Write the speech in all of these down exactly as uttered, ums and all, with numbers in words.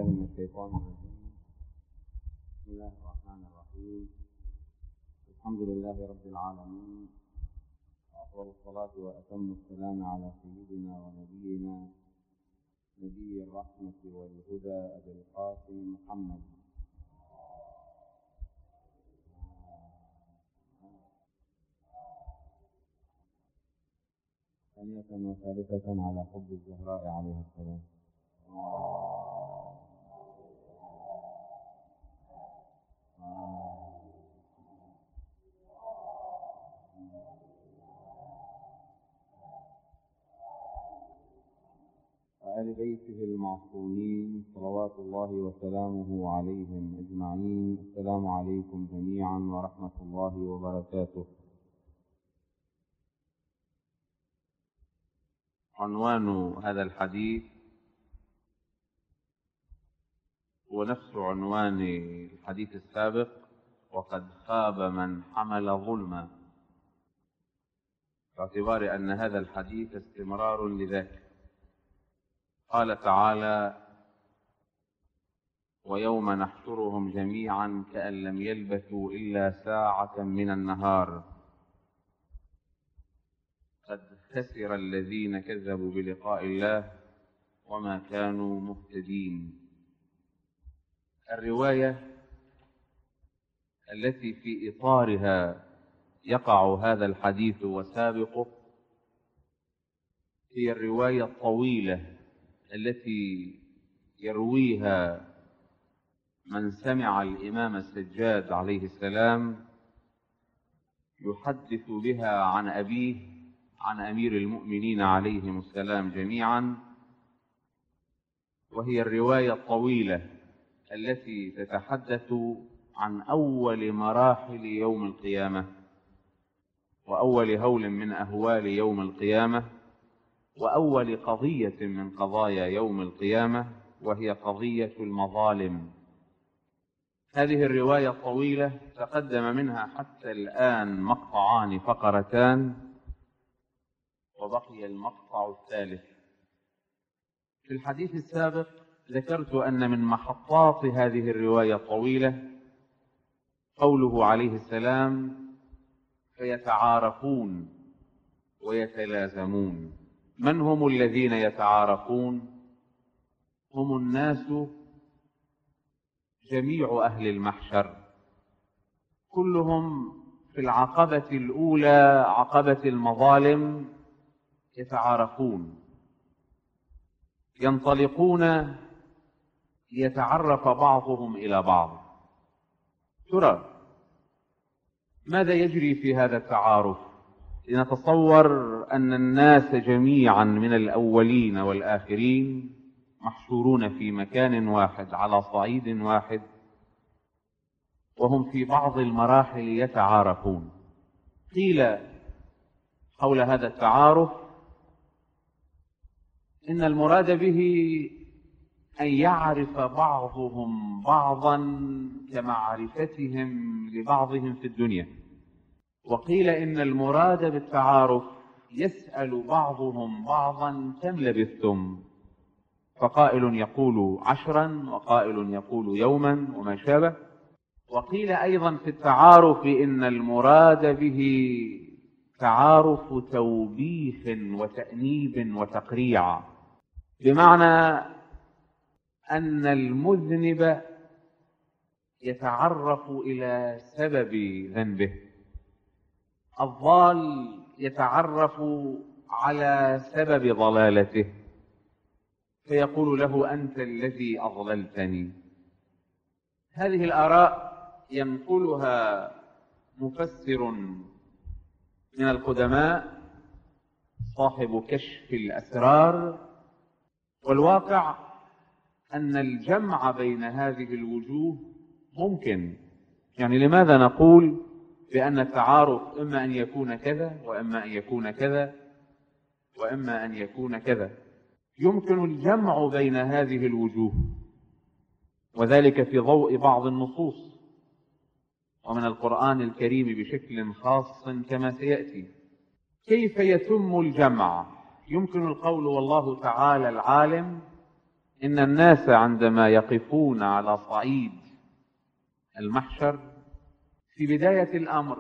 بالله من الشيطان الرجيم. بسم الله الرحمن الرحيم. الحمد لله رب العالمين، وأفضل الصلاة وأتم السلام على سيدنا ونبينا نبي الرحمة والهدى أبي القاسم محمد ثانية وثالثة على حب الزهراء عليه السلام. وآل بيته المعصومين صلوات الله وسلامه عليهم أجمعين. السلام عليكم جميعا ورحمة الله وبركاته. عنوان هذا الحديث هو نفس عنوان الحديث السابق: وقد خاب من حمل ظلما، باعتبار أن هذا الحديث استمرار لذاك. قال تعالى: ويوم نحشرهم جميعا كأن لم يلبثوا إلا ساعة من النهار قد خسر الذين كذبوا بلقاء الله وما كانوا مهتدين. الرواية التي في إطارها يقع هذا الحديث وسابقه هي الرواية الطويلة التي يرويها من سمع الإمام السجاد عليه السلام يحدث بها عن أبيه عن أمير المؤمنين عليهم السلام جميعا، وهي الرواية الطويلة التي تتحدث عن أول مراحل يوم القيامة وأول هول من أهوال يوم القيامة وأول قضية من قضايا يوم القيامة، وهي قضية المظالم. هذه الرواية الطويلة تقدم منها حتى الآن مقطعان فقرتان، وبقي المقطع الثالث. في الحديث السابق ذكرت أن من محطات هذه الرواية الطويلة قوله عليه السلام: فيتعارفون ويتلازمون. من هم الذين يتعارفون؟ هم الناس جميع أهل المحشر، كلهم في العقبة الأولى عقبة المظالم يتعارفون، ينطلقون ليتعرف بعضهم إلى بعض. ترى ماذا يجري في هذا التعارف؟ لنتصور أن الناس جميعا من الأولين والآخرين محشورون في مكان واحد على صعيد واحد، وهم في بعض المراحل يتعارفون. قيل حول هذا التعارف إن المراد به أن يعرف بعضهم بعضا كمعرفتهم لبعضهم في الدنيا. وقيل إن المراد بالتعارف يسأل بعضهم بعضا كم لبثتم، فقائل يقول عشرا وقائل يقول يوما وما شابه. وقيل أيضا في التعارف إن المراد به تعارف توبيخ وتأنيب وتقريع، بمعنى أن المذنب يتعرف إلى سبب ذنبه، الضال يتعرف على سبب ضلالته فيقول له: أنت الذي أضللتني. هذه الآراء ينقلها مفسر من القدماء صاحب كشف الأسرار، والواقع أن الجمع بين هذه الوجوه ممكن. يعني لماذا نقول بأن التعارف إما أن يكون كذا وإما أن يكون كذا وإما أن يكون كذا؟ يمكن الجمع بين هذه الوجوه، وذلك في ضوء بعض النصوص ومن القرآن الكريم بشكل خاص كما سيأتي. كيف يتم الجمع؟ يمكن القول والله تعالى العالم إن الناس عندما يقفون على صعيد المحشر في بداية الأمر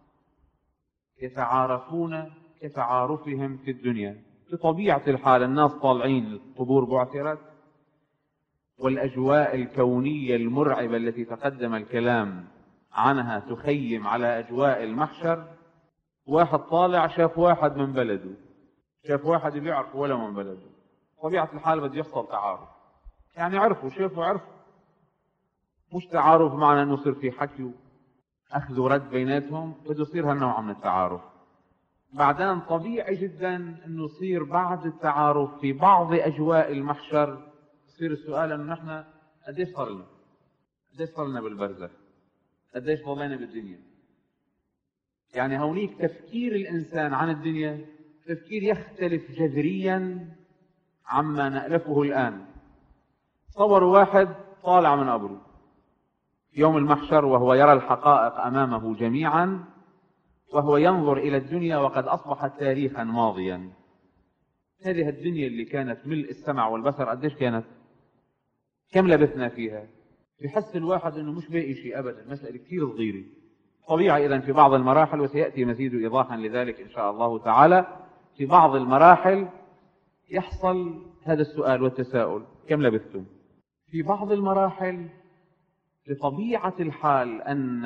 يتعارفون كتعارفهم في الدنيا. بطبيعة الحال الناس طالعين، القبور بعثرت، والأجواء الكونية المرعبة التي تقدم الكلام عنها تخيم على أجواء المحشر. واحد طالع شاف واحد من بلده، شاف واحد بيعرف ولا من بلده، طبيعة الحال بده يحصل تعارف، يعني عرفوا شافوا عرفوا، مش تعارف معنى انه يصير في حكي اخذ ورد بيناتهم، بده يصير هالنوع من التعارف. بعدين طبيعي جدا انه يصير بعد التعارف في بعض اجواء المحشر يصير السؤال انه نحن قديش صار لنا؟ قديش صار لنا بالبرزخ؟ قديش ضلينا بالدنيا؟ يعني هونيك تفكير الانسان عن الدنيا تفكير يختلف جذريا عما نألفه الآن. صور واحد طالع من قبره في يوم المحشر وهو يرى الحقائق أمامه جميعا، وهو ينظر إلى الدنيا وقد أصبحت تاريخا ماضيا. هذه الدنيا اللي كانت ملء السمع والبصر قديش كانت؟ كم لبثنا فيها؟ يحس الواحد أنه مش باقي شيء أبدا، مسألة كثير صغيرة. طبيعي إذن في بعض المراحل، وسيأتي مزيد إيضاحا لذلك إن شاء الله تعالى، في بعض المراحل يحصل هذا السؤال والتساؤل: كم لبثتم؟ في بعض المراحل بطبيعة الحال أن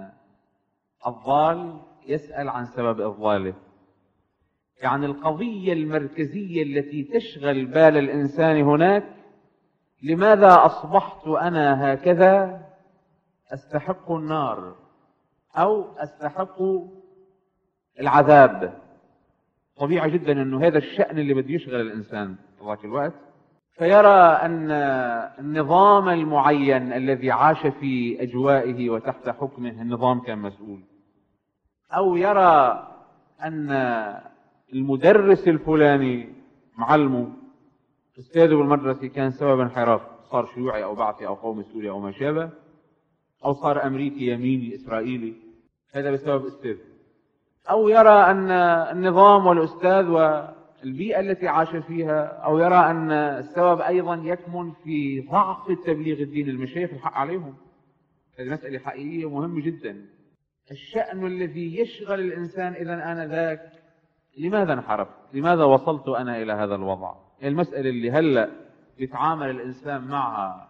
الضال يسأل عن سبب إضلاله. يعني القضية المركزية التي تشغل بال الإنسان هناك: لماذا أصبحت أنا هكذا أستحق النار أو أستحق العذاب؟ طبيعي جدا أنه هذا الشأن اللي بده يشغل الإنسان في ذاك الوقت، فيرى أن النظام المعين الذي عاش في أجوائه وتحت حكمه النظام كان مسؤول، أو يرى أن المدرس الفلاني معلمه أستاذه بالمدرسة كان سبب انحراف، صار شيوعي أو بعثي أو قومي سوري أو ما شابه، أو صار أمريكي يميني إسرائيلي، هذا بسبب أستاذ. أو يرى أن النظام والأستاذ والبيئة التي عاش فيها، أو يرى أن السبب أيضا يكمن في ضعف التبليغ الدين، المشايخ الحق عليهم. هذه مسألة حقيقية ومهمة جدا. الشأن الذي يشغل الإنسان إذن آنذاك: لماذا انحرفت؟ لماذا وصلت أنا إلى هذا الوضع؟ المسألة اللي هلأ يتعامل الإنسان معها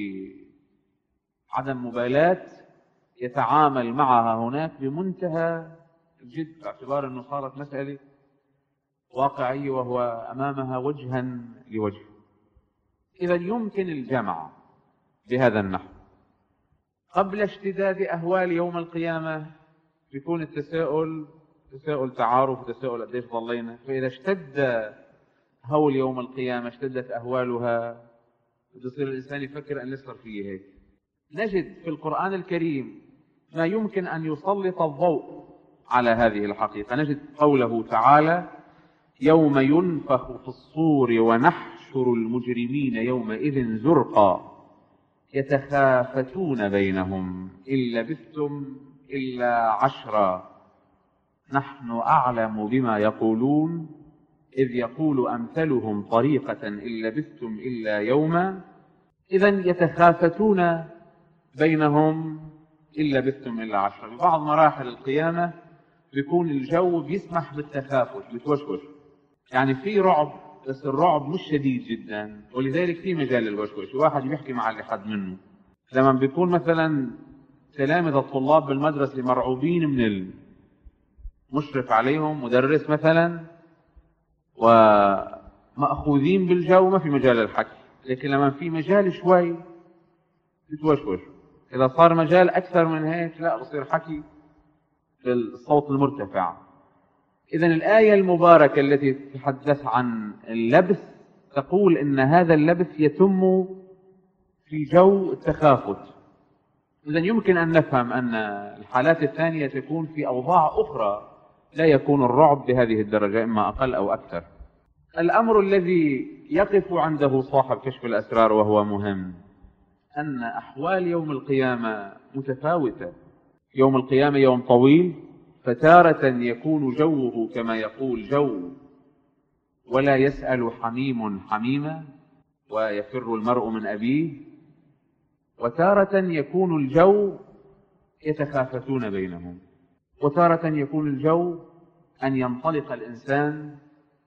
بعدم مبالاة، يتعامل معها هناك بمنتهى الجد، باعتبار أنه صارت مسألة واقعية وهو أمامها وجها لوجه. إذا يمكن الجمع بهذا النحو. قبل اشتداد أهوال يوم القيامة يكون التساؤل تساؤل تعارف وتساؤل قديش ضلينا. فإذا اشتد هول يوم القيامة، اشتدت أهوالها، يصير الإنسان يفكر أن يصير فيه هيك. نجد في القرآن الكريم ما يمكن أن يسلط الضوء على هذه الحقيقة. نجد قوله تعالى: يوم ينفخ في الصور ونحشر المجرمين يومئذ زرقا يتخافتون بينهم إن لبثتم إلا عشرا نحن أعلم بما يقولون إذ يقول أمثلهم طريقة إن لبثتم إلا يوما. إذن يتخافتون بينهم إن لبثتم إلا عشرا. في بعض مراحل القيامة بيكون الجو بيسمح بالتخافت، بتوشوش، يعني في رعب، بس الرعب مش شديد جدا، ولذلك في مجال للوشوش. واحد بيحكي مع اللي حد منه. لما بيكون مثلا تلامذة الطلاب بالمدرسة مرعوبين من المشرف عليهم، مدرس مثلا، ومأخوذين بالجو، ما في مجال للحكي. لكن لما في مجال شوي بتوشوش. إذا صار مجال أكثر من هيك لا، بصير حكي بالصوت المرتفع. إذن الآية المباركة التي تتحدث عن اللبث تقول إن هذا اللبث يتم في جو التخافت. إذن يمكن أن نفهم أن الحالات الثانية تكون في أوضاع أخرى لا يكون الرعب بهذه الدرجة، إما أقل أو أكثر. الأمر الذي يقف عنده صاحب كشف الأسرار وهو مهم أن أحوال يوم القيامة متفاوتة. يوم القيامة يوم طويل، فتارة يكون جوه كما يقول جو ولا يسأل حميم حميما، ويفر المرء من أبيه، وتارة يكون الجو يتخافتون بينهم، وتارة يكون الجو أن ينطلق الإنسان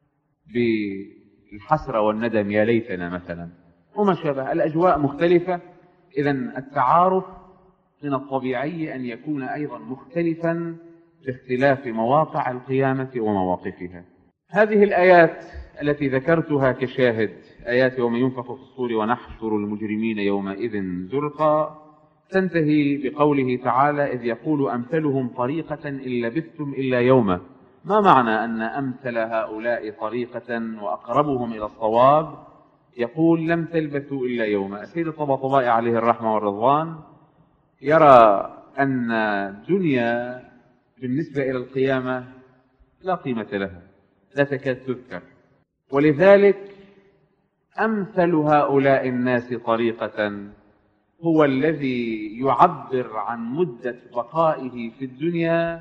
بالحسرة والندم يا ليتنا مثلا وما شابه. الأجواء مختلفة. إذن التعارف من الطبيعي أن يكون أيضا مختلفا باختلاف مواقع القيامة ومواقفها. هذه الآيات التي ذكرتها كشاهد، آيات يوم ينفخ في الصور ونحشر المجرمين يومئذ زرقا، تنتهي بقوله تعالى: إذ يقول أمثلهم طريقة إن لبثتم إلا يوما. ما معنى أن أمثل هؤلاء طريقة وأقربهم إلى الصواب يقول لم تلبثوا إلا يوما؟ سيد الطباطبائي عليه الرحمة والرضوان يرى أن الدنيا بالنسبة إلى القيامة لا قيمة لها، لا تكاد تذكر، ولذلك أمثل هؤلاء الناس طريقة هو الذي يعبر عن مدة بقائه في الدنيا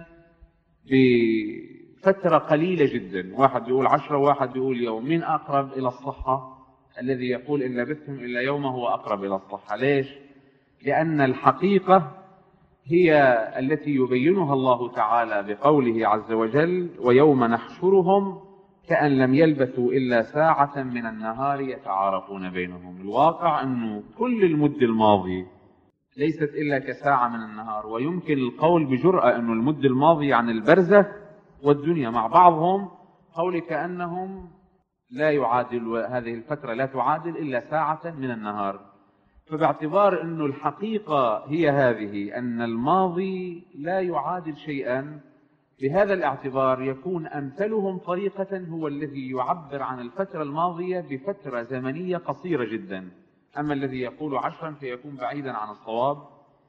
بفترة قليلة جدا. واحد بيقول عشرة وواحد بيقول يوم. من أقرب إلى الصحة؟ الذي يقول إن لبثتم إلا يوما هو أقرب إلى الصحة. ليش؟ لأن الحقيقة هي التي يبينها الله تعالى بقوله عز وجل: ويوم نحشرهم كأن لم يلبثوا إلا ساعة من النهار يتعارفون بينهم. الواقع أنه كل المد الماضي ليست إلا كساعة من النهار، ويمكن القول بجرأة أنه المد الماضي عن البرزة والدنيا مع بعضهم قول كأنهم لا يعادل، هذه الفترة لا تعادل إلا ساعة من النهار. فباعتبار أن الحقيقة هي هذه، أن الماضي لا يعادل شيئا، بهذا الاعتبار يكون أمثلهم طريقة هو الذي يعبر عن الفترة الماضية بفترة زمنية قصيرة جدا. أما الذي يقول عشرا فيكون بعيدا عن الصواب.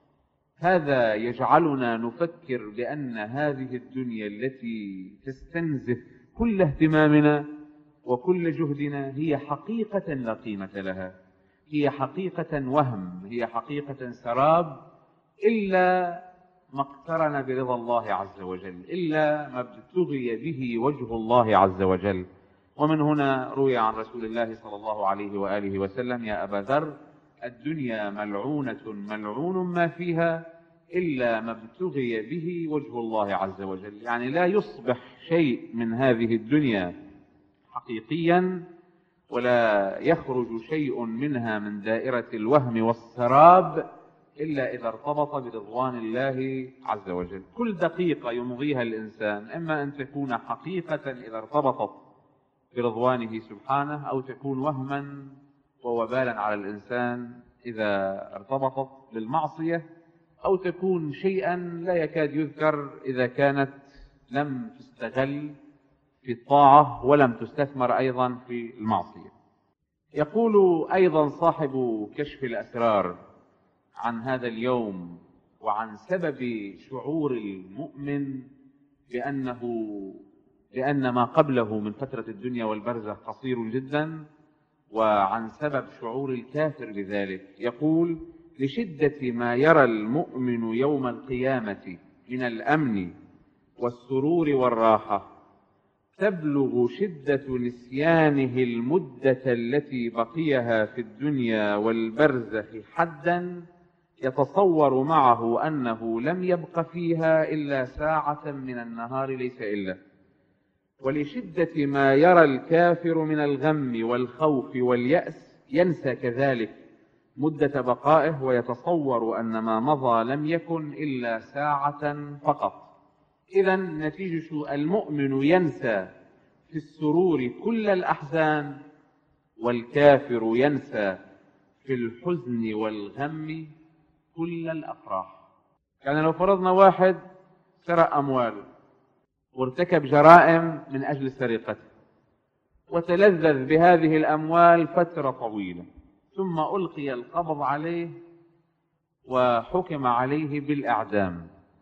هذا يجعلنا نفكر بأن هذه الدنيا التي تستنزف كل اهتمامنا وكل جهدنا هي حقيقة لا قيمة لها، هي حقيقة وهم، هي حقيقة سراب، إلا ما اقترن برضا الله عز وجل، إلا ما ابتغي به وجه الله عز وجل. ومن هنا روي عن رسول الله صلى الله عليه وآله وسلم: يا أبا ذر، الدنيا ملعونة ملعون ما فيها إلا ما ابتغي به وجه الله عز وجل. يعني لا يصبح شيء من هذه الدنيا حقيقيا، ولا يخرج شيء منها من دائرة الوهم والسراب إلا إذا ارتبط برضوان الله عز وجل. كل دقيقة يمضيها الإنسان إما أن تكون حقيقة إذا ارتبطت برضوانه سبحانه، أو تكون وهما ووبالا على الإنسان إذا ارتبطت بالمعصية، أو تكون شيئا لا يكاد يذكر إذا كانت لم تستغل في الطاعة ولم تستثمر أيضا في المعصية. يقول أيضا صاحب كشف الأسرار عن هذا اليوم وعن سبب شعور المؤمن بأنه لأن ما قبله من فترة الدنيا والبرزخ قصير جدا، وعن سبب شعور الكافر بذلك. يقول: لشدة ما يرى المؤمن يوم القيامة من الأمن والسرور والراحة، تبلغ شدة نسيانه المدة التي بقيها في الدنيا والبرزخ حدا يتصور معه أنه لم يبق فيها إلا ساعة من النهار ليس إلا. ولشدة ما يرى الكافر من الغم والخوف واليأس، ينسى كذلك مدة بقائه ويتصور أن ما مضى لم يكن إلا ساعة فقط. إذن نتيجة المؤمن ينسى في السرور كل الأحزان، والكافر ينسى في الحزن والغم كل الأفراح. يعني لو فرضنا واحد سرق أمواله وارتكب جرائم من أجل سرقته وتلذذ بهذه الأموال فترة طويلة، ثم ألقي القبض عليه وحكم عليه بالإعدام.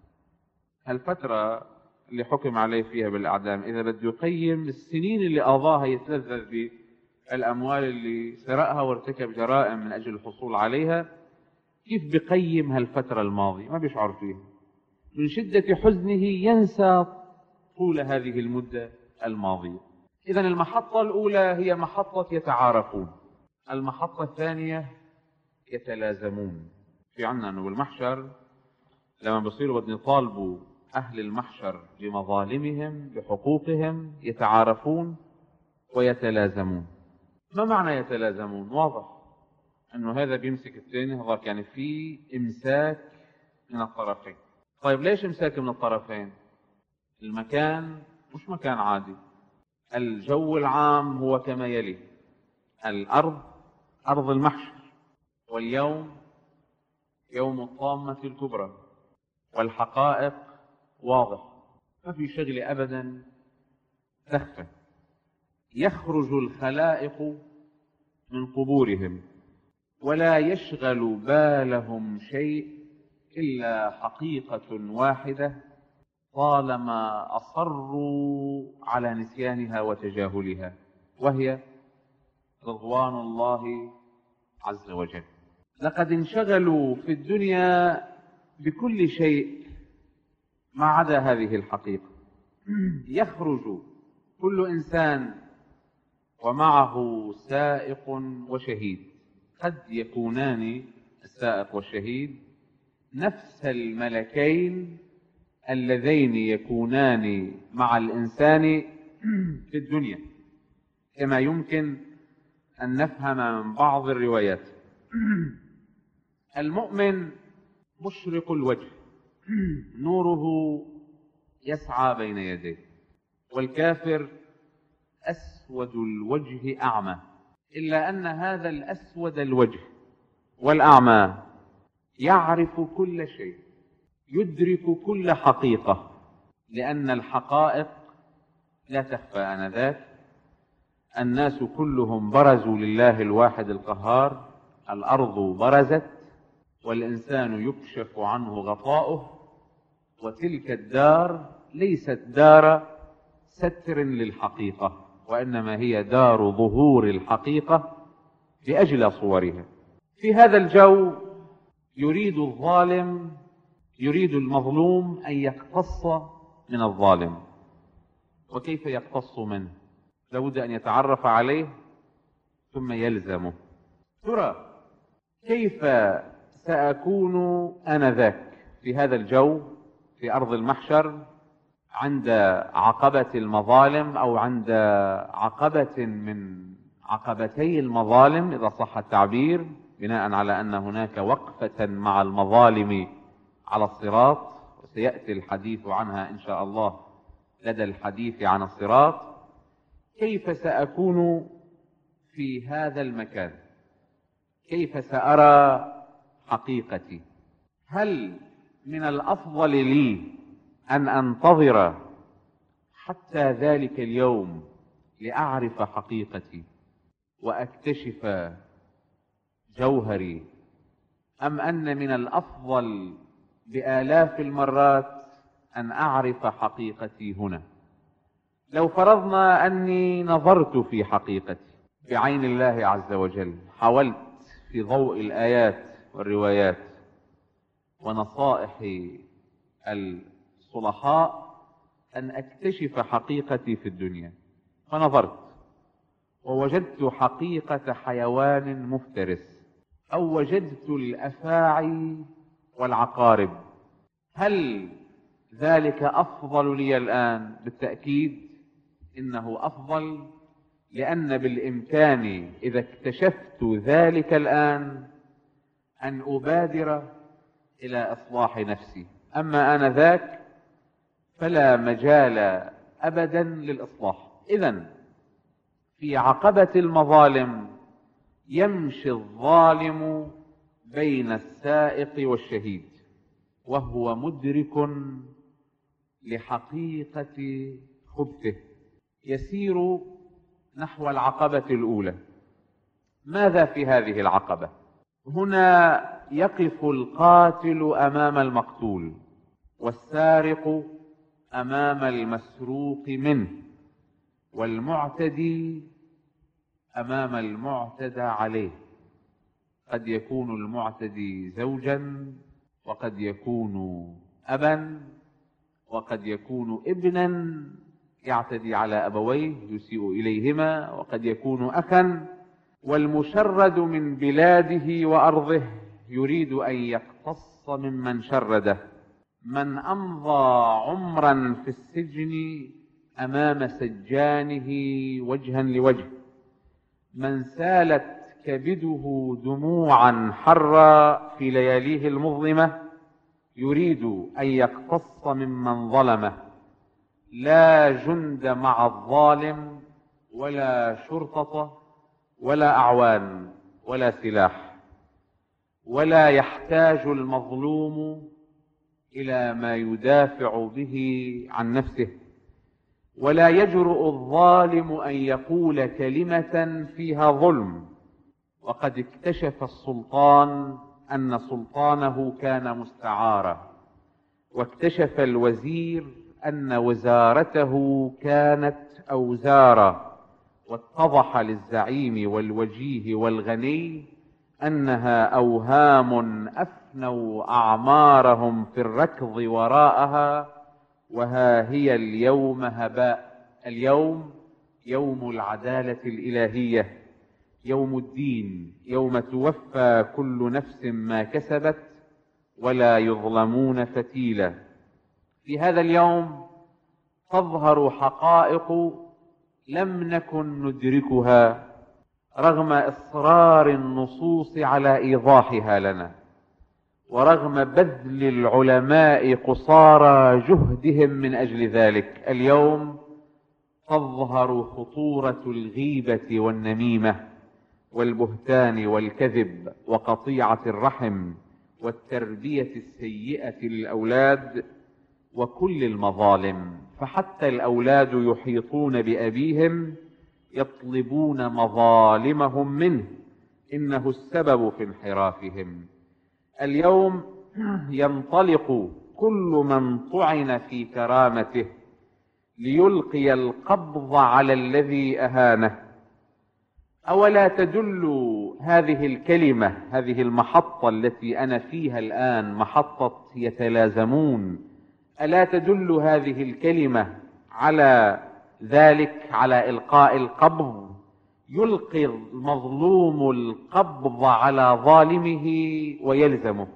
الفترة اللي حكم عليه فيها بالإعدام، إذا بده يقيم السنين اللي قضاها يتلذذ بالأموال اللي سرقها وارتكب جرائم من أجل الحصول عليها، كيف بقيم هالفترة الماضية؟ ما بيشعر فيها. من شدة حزنه ينسى طول هذه المدة الماضية. إذن المحطة الأولى هي محطة يتعارفون. المحطة الثانية يتلازمون. في عنا أنه بالمحشر لما بصيروا بدنا يطالبوا أهل المحشر بمظالمهم بحقوقهم يتعارفون ويتلازمون. ما معنى يتلازمون؟ واضح أنه هذا بيمسك الثاني، هذاك يعني في إمساك من الطرفين. طيب ليش إمساك من الطرفين؟ المكان مش مكان عادي، الجو العام هو كما يلي: الأرض أرض المحشر، واليوم يوم الطامة الكبرى، والحقائق واضح، ما في شغلة أبدا تخفى. يخرج الخلائق من قبورهم ولا يشغل بالهم شيء إلا حقيقة واحدة طالما أصروا على نسيانها وتجاهلها، وهي رضوان الله عز وجل. لقد انشغلوا في الدنيا بكل شيء ما عدا هذه الحقيقة. يخرج كل إنسان ومعه سائق وشهيد، قد يكونان السائق والشهيد نفس الملكين اللذين يكونان مع الإنسان في الدنيا، كما يمكن أن نفهم من بعض الروايات. المؤمن مشرق الوجه، نوره يسعى بين يديه، والكافر أسود الوجه أعمى، إلا أن هذا الأسود الوجه والأعمى يعرف كل شيء، يدرك كل حقيقة، لأن الحقائق لا تخفى آنذاك. الناس كلهم برزوا لله الواحد القهار، الأرض برزت والإنسان يكشف عنه غطاؤه، وتلك الدار ليست دار ستر للحقيقة، وإنما هي دار ظهور الحقيقة بأجل صورها. في هذا الجو يريد الظالم يريد المظلوم أن يقتص من الظالم. وكيف يقتص منه؟ لابد أن يتعرف عليه ثم يلزمه. ترى كيف سأكون آنذاك في هذا الجو في أرض المحشر عند عقبة المظالم، أو عند عقبة من عقبتي المظالم إذا صح التعبير، بناء على أن هناك وقفة مع المظالم على الصراط، وسيأتي الحديث عنها إن شاء الله لدى الحديث عن الصراط. كيف سأكون في هذا المكان؟ كيف سأرى حقيقتي؟ هل من الأفضل لي أن أنتظر حتى ذلك اليوم لأعرف حقيقتي وأكتشف جوهري، أم أن من الأفضل بآلاف المرات أن أعرف حقيقتي هنا؟ لو فرضنا أني نظرت في حقيقتي بعين الله عز وجل، حاولت في ضوء الآيات والروايات ونصائح الصلحاء أن أكتشف حقيقتي في الدنيا، فنظرت ووجدت حقيقة حيوان مفترس، أو وجدت الأفاعي والعقارب، هل ذلك أفضل لي الآن؟ بالتأكيد إنه أفضل، لأن بالإمكان إذا اكتشفت ذلك الآن أن أبادر إلى إصلاح نفسي. أما آنذاك فلا مجال أبدا للإصلاح. إذن في عقبة المظالم يمشي الظالم بين السائق والشهيد، وهو مدرك لحقيقة خبثه، يسير نحو العقبة الأولى. ماذا في هذه العقبة؟ هنا يقف القاتل أمام المقتول، والسارق أمام المسروق منه، والمعتدي أمام المعتدى عليه. قد يكون المعتدي زوجا، وقد يكون أبا، وقد يكون ابنا يعتدي على أبويه يسيء إليهما، وقد يكون أخا والمشرد من بلاده وأرضه يريد أن يقتص ممن شرده. من أمضى عمرا في السجن أمام سجانه وجها لوجه، من سالت كبده دموعا حرا في لياليه المظلمة يريد أن يقتص ممن ظلمه. لا جند مع الظالم ولا شرطة ولا أعوان ولا سلاح، ولا يحتاج المظلوم إلى ما يدافع به عن نفسه، ولا يجرؤ الظالم أن يقول كلمة فيها ظلم. وقد اكتشف السلطان أن سلطانه كان مستعارا، واكتشف الوزير أن وزارته كانت أوزارا، واتضح للزعيم والوجيه والغني أنها أوهام أفنوا أعمارهم في الركض وراءها، وها هي اليوم هباء. اليوم يوم العدالة الإلهية، يوم الدين، يوم توفى كل نفس ما كسبت ولا يظلمون فتيلا. في هذا اليوم تظهر حقائق لم نكن ندركها رغم إصرار النصوص على إيضاحها لنا، ورغم بذل العلماء قصارى جهدهم من أجل ذلك. اليوم تظهر خطورة الغيبة والنميمة والبهتان والكذب وقطيعة الرحم والتربية السيئة للأولاد وكل المظالم. فحتى الأولاد يحيطون بأبيهم يطلبون مظالمهم منه، إنه السبب في انحرافهم. اليوم ينطلق كل من طعن في كرامته ليلقي القبض على الذي أهانه. أولا تدل هذه الكلمة، هذه المحطة التي أنا فيها الآن، محطة يتلازمون، ألا تدل هذه الكلمة على ذلك، على إلقاء القبض؟ يلقي المظلوم القبض على ظالمه ويلزمه،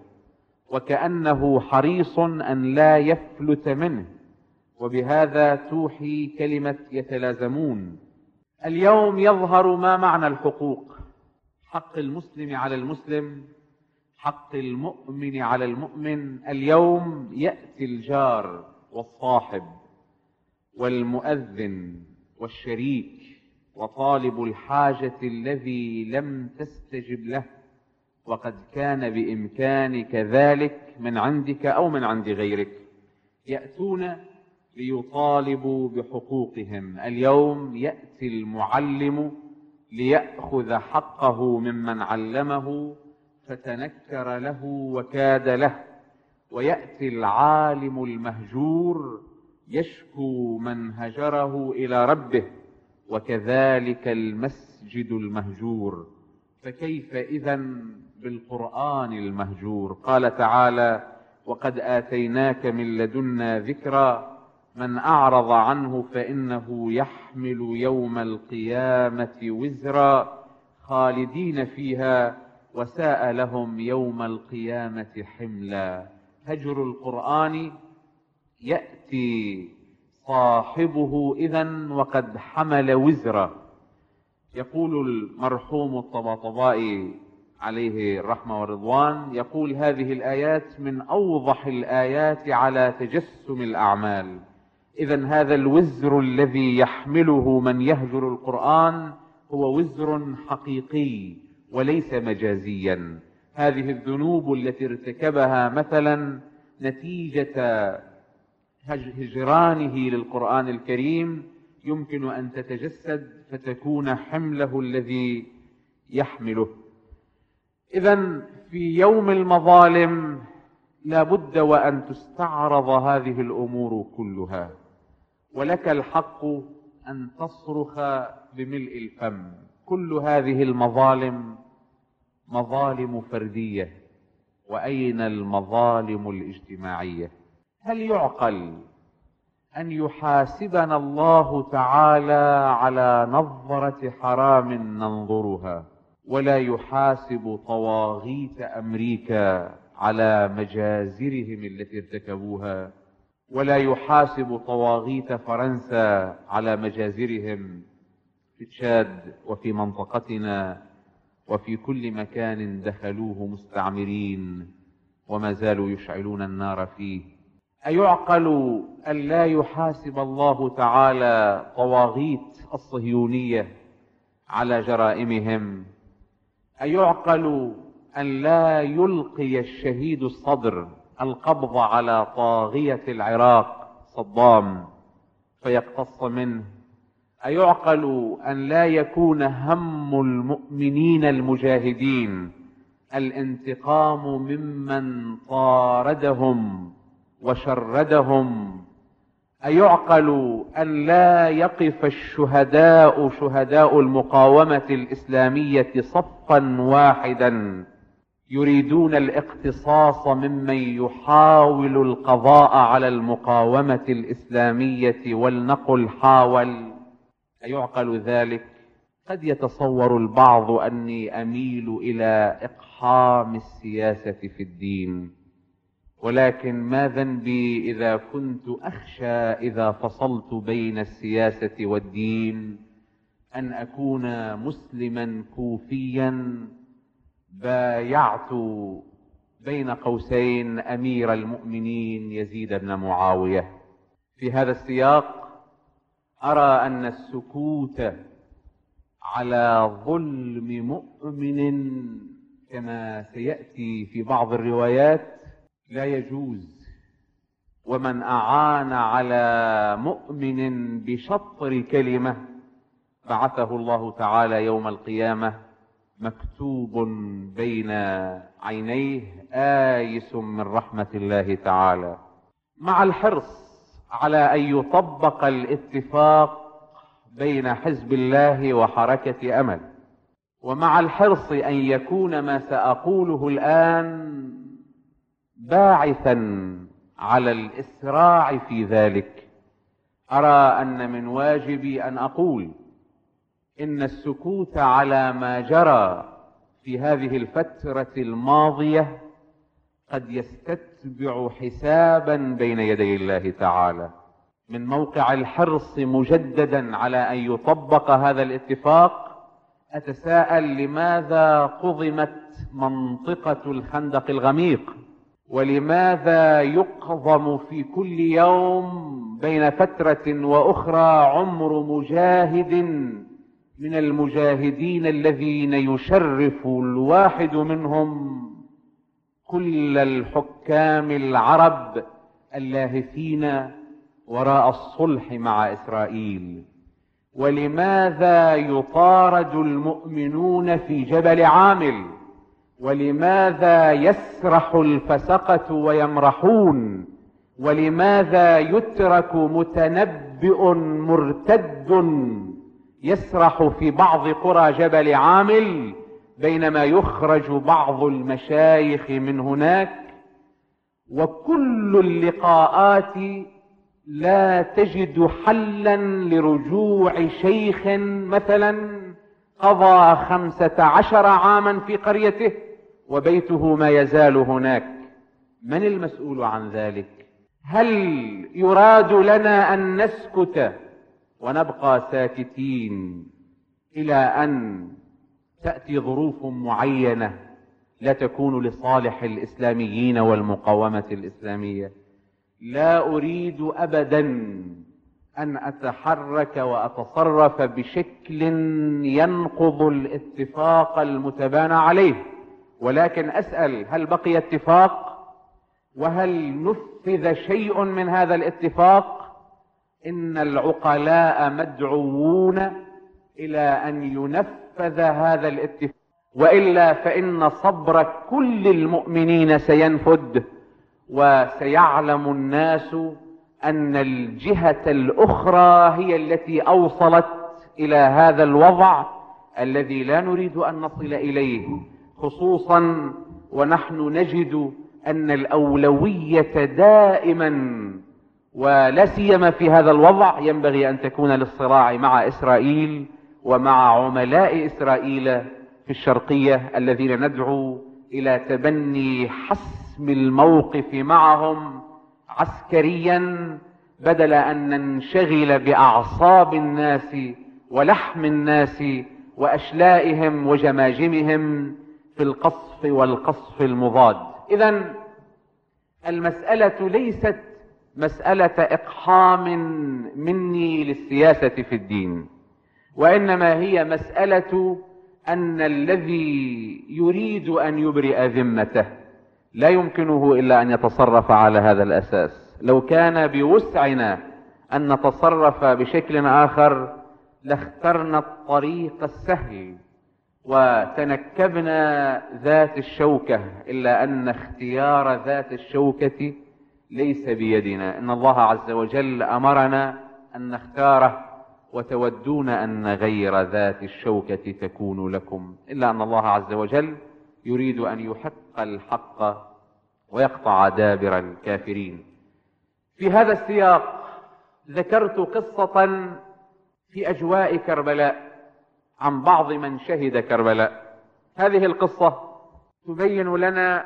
وكأنه حريص أن لا يفلت منه، وبهذا توحي كلمة يتلازمون. اليوم يظهر ما معنى الحقوق: حق المسلم على المسلم، حق المؤمن على المؤمن. اليوم يأتي الجار والصاحب والمؤذن والشريك وطالب الحاجة الذي لم تستجب له، وقد كان بإمكانك ذلك من عندك أو من عند غيرك، يأتون ليطالبوا بحقوقهم. اليوم يأتي المعلم ليأخذ حقه ممن علمه فتنكر له وكاد له، ويأتي العالم المهجور يشكو من هجره إلى ربه، وكذلك المسجد المهجور. فكيف إذن بالقرآن المهجور؟ قال تعالى: وقد آتيناك من لدنا ذكرا من أعرض عنه فإنه يحمل يوم القيامة وزرا خالدين فيها وساء لهم يوم القيامة حملا. هجر القرآن يأتي صاحبه إذن وقد حمل وزرا. يقول المرحوم الطباطبائي عليه الرحمة والرضوان، يقول: هذه الآيات من أوضح الآيات على تجسم الأعمال. إذن هذا الوزر الذي يحمله من يهجر القرآن هو وزر حقيقي وليس مجازيا. هذه الذنوب التي ارتكبها مثلا نتيجة هجرانه للقرآن الكريم يمكن أن تتجسد فتكون حمله الذي يحمله. إذن في يوم المظالم لا بد وأن تستعرض هذه الأمور كلها، ولك الحق أن تصرخ بملء الفم: كل هذه المظالم مظالم فردية، وأين المظالم الاجتماعية؟ هل يعقل أن يحاسبنا الله تعالى على نظرة حرام ننظرها، ولا يحاسب طواغيت أمريكا على مجازرهم التي ارتكبوها، ولا يحاسب طواغيت فرنسا على مجازرهم في تشاد وفي منطقتنا وفي كل مكان دخلوه مستعمرين وما زالوا يشعلون النار فيه. أيعقل أن لا يحاسب الله تعالى طواغيت الصهيونية على جرائمهم؟ أيعقل أن لا يلقي الشهيد الصدر القبض على طاغية العراق صدام فيقتص منه؟ أيعقل أن لا يكون هم المؤمنين المجاهدين الانتقام ممن طاردهم وشردهم؟ أيعقل أن لا يقف الشهداء شهداء المقاومة الإسلامية صفا واحدا يريدون الاقتصاص ممن يحاول القضاء على المقاومة الإسلامية ولنقل حاول؟ أيعقل ذلك؟ قد يتصور البعض أني أميل إلى إقحام السياسة في الدين، ولكن ما ذنبي إذا كنت أخشى إذا فصلت بين السياسة والدين أن أكون مسلما كوفيا بايعت بين قوسين أمير المؤمنين يزيد بن معاوية. في هذا السياق أرى أن السكوت على ظلم مؤمن كما سيأتي في بعض الروايات لا يجوز، ومن أعان على مؤمن بشطر كلمة بعثه الله تعالى يوم القيامة مكتوب بين عينيه آيس من رحمة الله تعالى. مع الحرص على أن يطبق الاتفاق بين حزب الله وحركة أمل، ومع الحرص أن يكون ما سأقوله الآن باعثا على الإسراع في ذلك، أرى أن من واجبي أن أقول إن السكوت على ما جرى في هذه الفترة الماضية قد يستتبع حسابا بين يدي الله تعالى. من موقع الحرص مجددا على أن يطبق هذا الاتفاق أتساءل لماذا قضمت منطقة الخندق الغميق، ولماذا يقضم في كل يوم بين فترة وأخرى عمر مجاهد من المجاهدين الذين يشرف الواحد منهم كل الحكام العرب اللاهثين وراء الصلح مع إسرائيل؟ ولماذا يطارد المؤمنون في جبل عامل؟ ولماذا يسرح الفسقة ويمرحون؟ ولماذا يترك متنبئ مرتد يسرح في بعض قرى جبل عامل بينما يخرج بعض المشايخ من هناك؟ وكل اللقاءات لا تجد حلا لرجوع شيخ مثلا قضى خمسة عشر عاما في قريته وبيته ما يزال هناك. من المسؤول عن ذلك؟ هل يراد لنا أن نسكت ونبقى ساكتين إلى أن تأتي ظروف معينة لا تكون لصالح الإسلاميين والمقاومة الإسلامية؟ لا أريد أبدا أن أتحرك وأتصرف بشكل ينقض الاتفاق المتبانى عليه، ولكن أسأل: هل بقي اتفاق؟ وهل نفذ شيء من هذا الاتفاق؟ إن العقلاء مدعوون إلى أن ينفذ هذا الاتفاق، وإلا فإن صبر كل المؤمنين سينفد، وسيعلم الناس أن الجهة الأخرى هي التي أوصلت إلى هذا الوضع الذي لا نريد أن نصل إليه، خصوصا ونحن نجد أن الأولوية دائما ولا سيما في هذا الوضع ينبغي أن تكون للصراع مع إسرائيل ومع عملاء إسرائيل في الشرقية الذين ندعو إلى تبني حسم الموقف معهم عسكريا، بدل أن ننشغل بأعصاب الناس ولحم الناس وأشلائهم وجماجمهم في القصف والقصف المضاد. إذن المسألة ليست مسألة إقحام مني للسياسة في الدين، وإنما هي مسألة أن الذي يريد أن يبرئ ذمته لا يمكنه إلا أن يتصرف على هذا الأساس. لو كان بوسعنا أن نتصرف بشكل آخر لاخترنا الطريق السهل وتنكبنا ذات الشوكة، إلا أن اختيار ذات الشوكة ليس بيدنا. إن الله عز وجل أمرنا أن نختاره، وتودون أن غير ذات الشوكة تكون لكم، إلا أن الله عز وجل يريد أن يحق الحق ويقطع دابر الكافرين. في هذا السياق ذكرت قصة في أجواء كربلاء عن بعض من شهد كربلاء. هذه القصة تبين لنا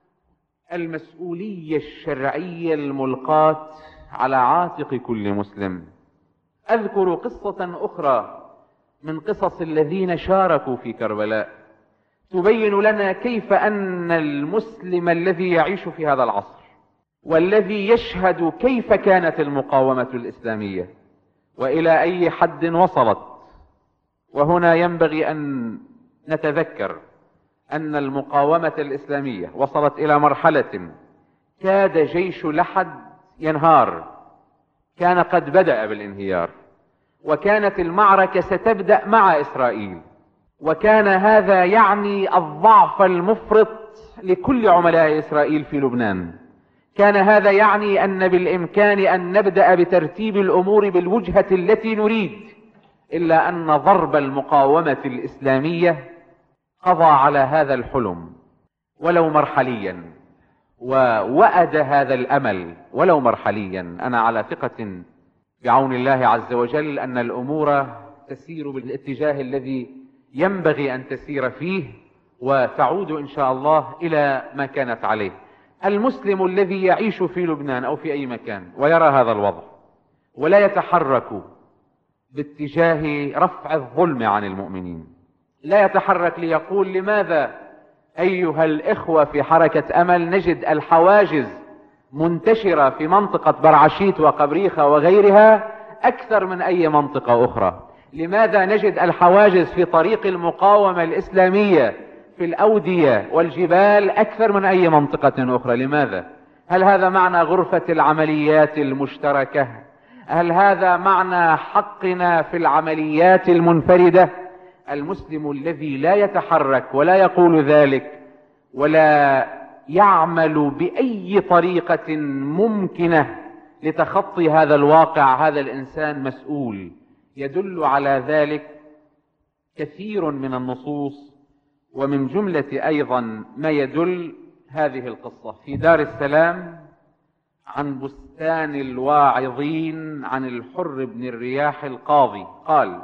المسؤولية الشرعية الملقاة على عاتق كل مسلم. أذكر قصة أخرى من قصص الذين شاركوا في كربلاء تبين لنا كيف أن المسلم الذي يعيش في هذا العصر والذي يشهد كيف كانت المقاومة الإسلامية وإلى أي حد وصلت. وهنا ينبغي أن نتذكر أن المقاومة الإسلامية وصلت إلى مرحلة كاد جيش لحد ينهار، كان قد بدأ بالانهيار، وكانت المعركة ستبدأ مع إسرائيل، وكان هذا يعني الضعف المفرط لكل عملاء إسرائيل في لبنان. كان هذا يعني أن بالإمكان أن نبدأ بترتيب الأمور بالوجهة التي نريد، إلا أن ضرب المقاومة الإسلامية قضى على هذا الحلم ولو مرحليا، ووأد هذا الأمل ولو مرحليا. أنا على ثقة بعون الله عز وجل أن الأمور تسير بالاتجاه الذي ينبغي أن تسير فيه، وتعود إن شاء الله إلى ما كانت عليه. المسلم الذي يعيش في لبنان أو في أي مكان ويرى هذا الوضع ولا يتحرك باتجاه رفع الظلم عن المؤمنين، لا يتحرك ليقول لماذا أيها الإخوة في حركة أمل نجد الحواجز منتشرة في منطقة برعشيت وقبريخة وغيرها أكثر من أي منطقة أخرى؟ لماذا نجد الحواجز في طريق المقاومة الإسلامية في الأودية والجبال أكثر من أي منطقة أخرى؟ لماذا؟ هل هذا معنى غرفة العمليات المشتركة؟ هل هذا معنى حقنا في العمليات المنفردة؟ المسلم الذي لا يتحرك ولا يقول ذلك ولا يعمل بأي طريقة ممكنة لتخطي هذا الواقع، هذا الإنسان مسؤول. يدل على ذلك كثير من النصوص، ومن جملة أيضا ما يدل هذه القصة في دار السلام عن بستان الواعظين عن الحر بن الرياح القاضي. قال: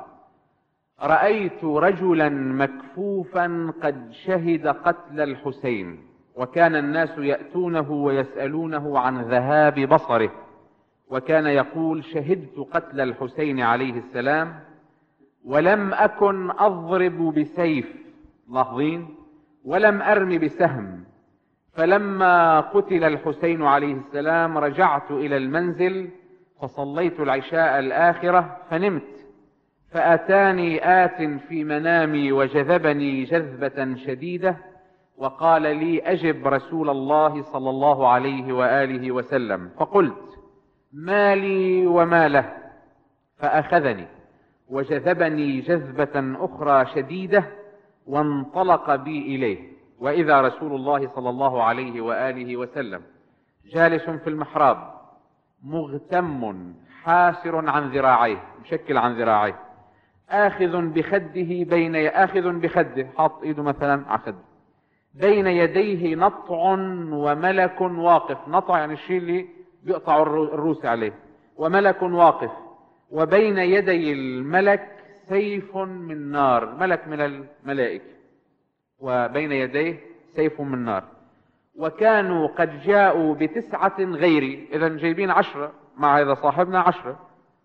رأيت رجلا مكفوفا قد شهد قتل الحسين، وكان الناس يأتونه ويسألونه عن ذهاب بصره، وكان يقول: شهدت قتل الحسين عليه السلام ولم أكن أضرب بسيف، لاحظين، ولم أرم بسهم. فلما قتل الحسين عليه السلام رجعت إلى المنزل فصليت العشاء الآخرة فنمت، فأتاني آت في منامي وجذبني جذبة شديدة وقال لي: أجب رسول الله صلى الله عليه وآله وسلم. فقلت: ما لي وما له؟ فأخذني وجذبني جذبة أخرى شديدة وانطلق بي إليه، وإذا رسول الله صلى الله عليه وآله وسلم جالس في المحراب مغتم حاسر عن ذراعيه، مشكل عن ذراعيه، آخذ بخده بين آخذ بخده، حاط إيده مثلا على خده، بين يديه نطع وملك واقف. نطع يعني الشيء اللي بيقطع الروس عليه، وملك واقف، وبين يدي الملك سيف من نار، ملك من الملائكة وبين يديه سيف من نار. وكانوا قد جاءوا بتسعة غيري، إذا جايبين عشرة مع هذا صاحبنا عشرة.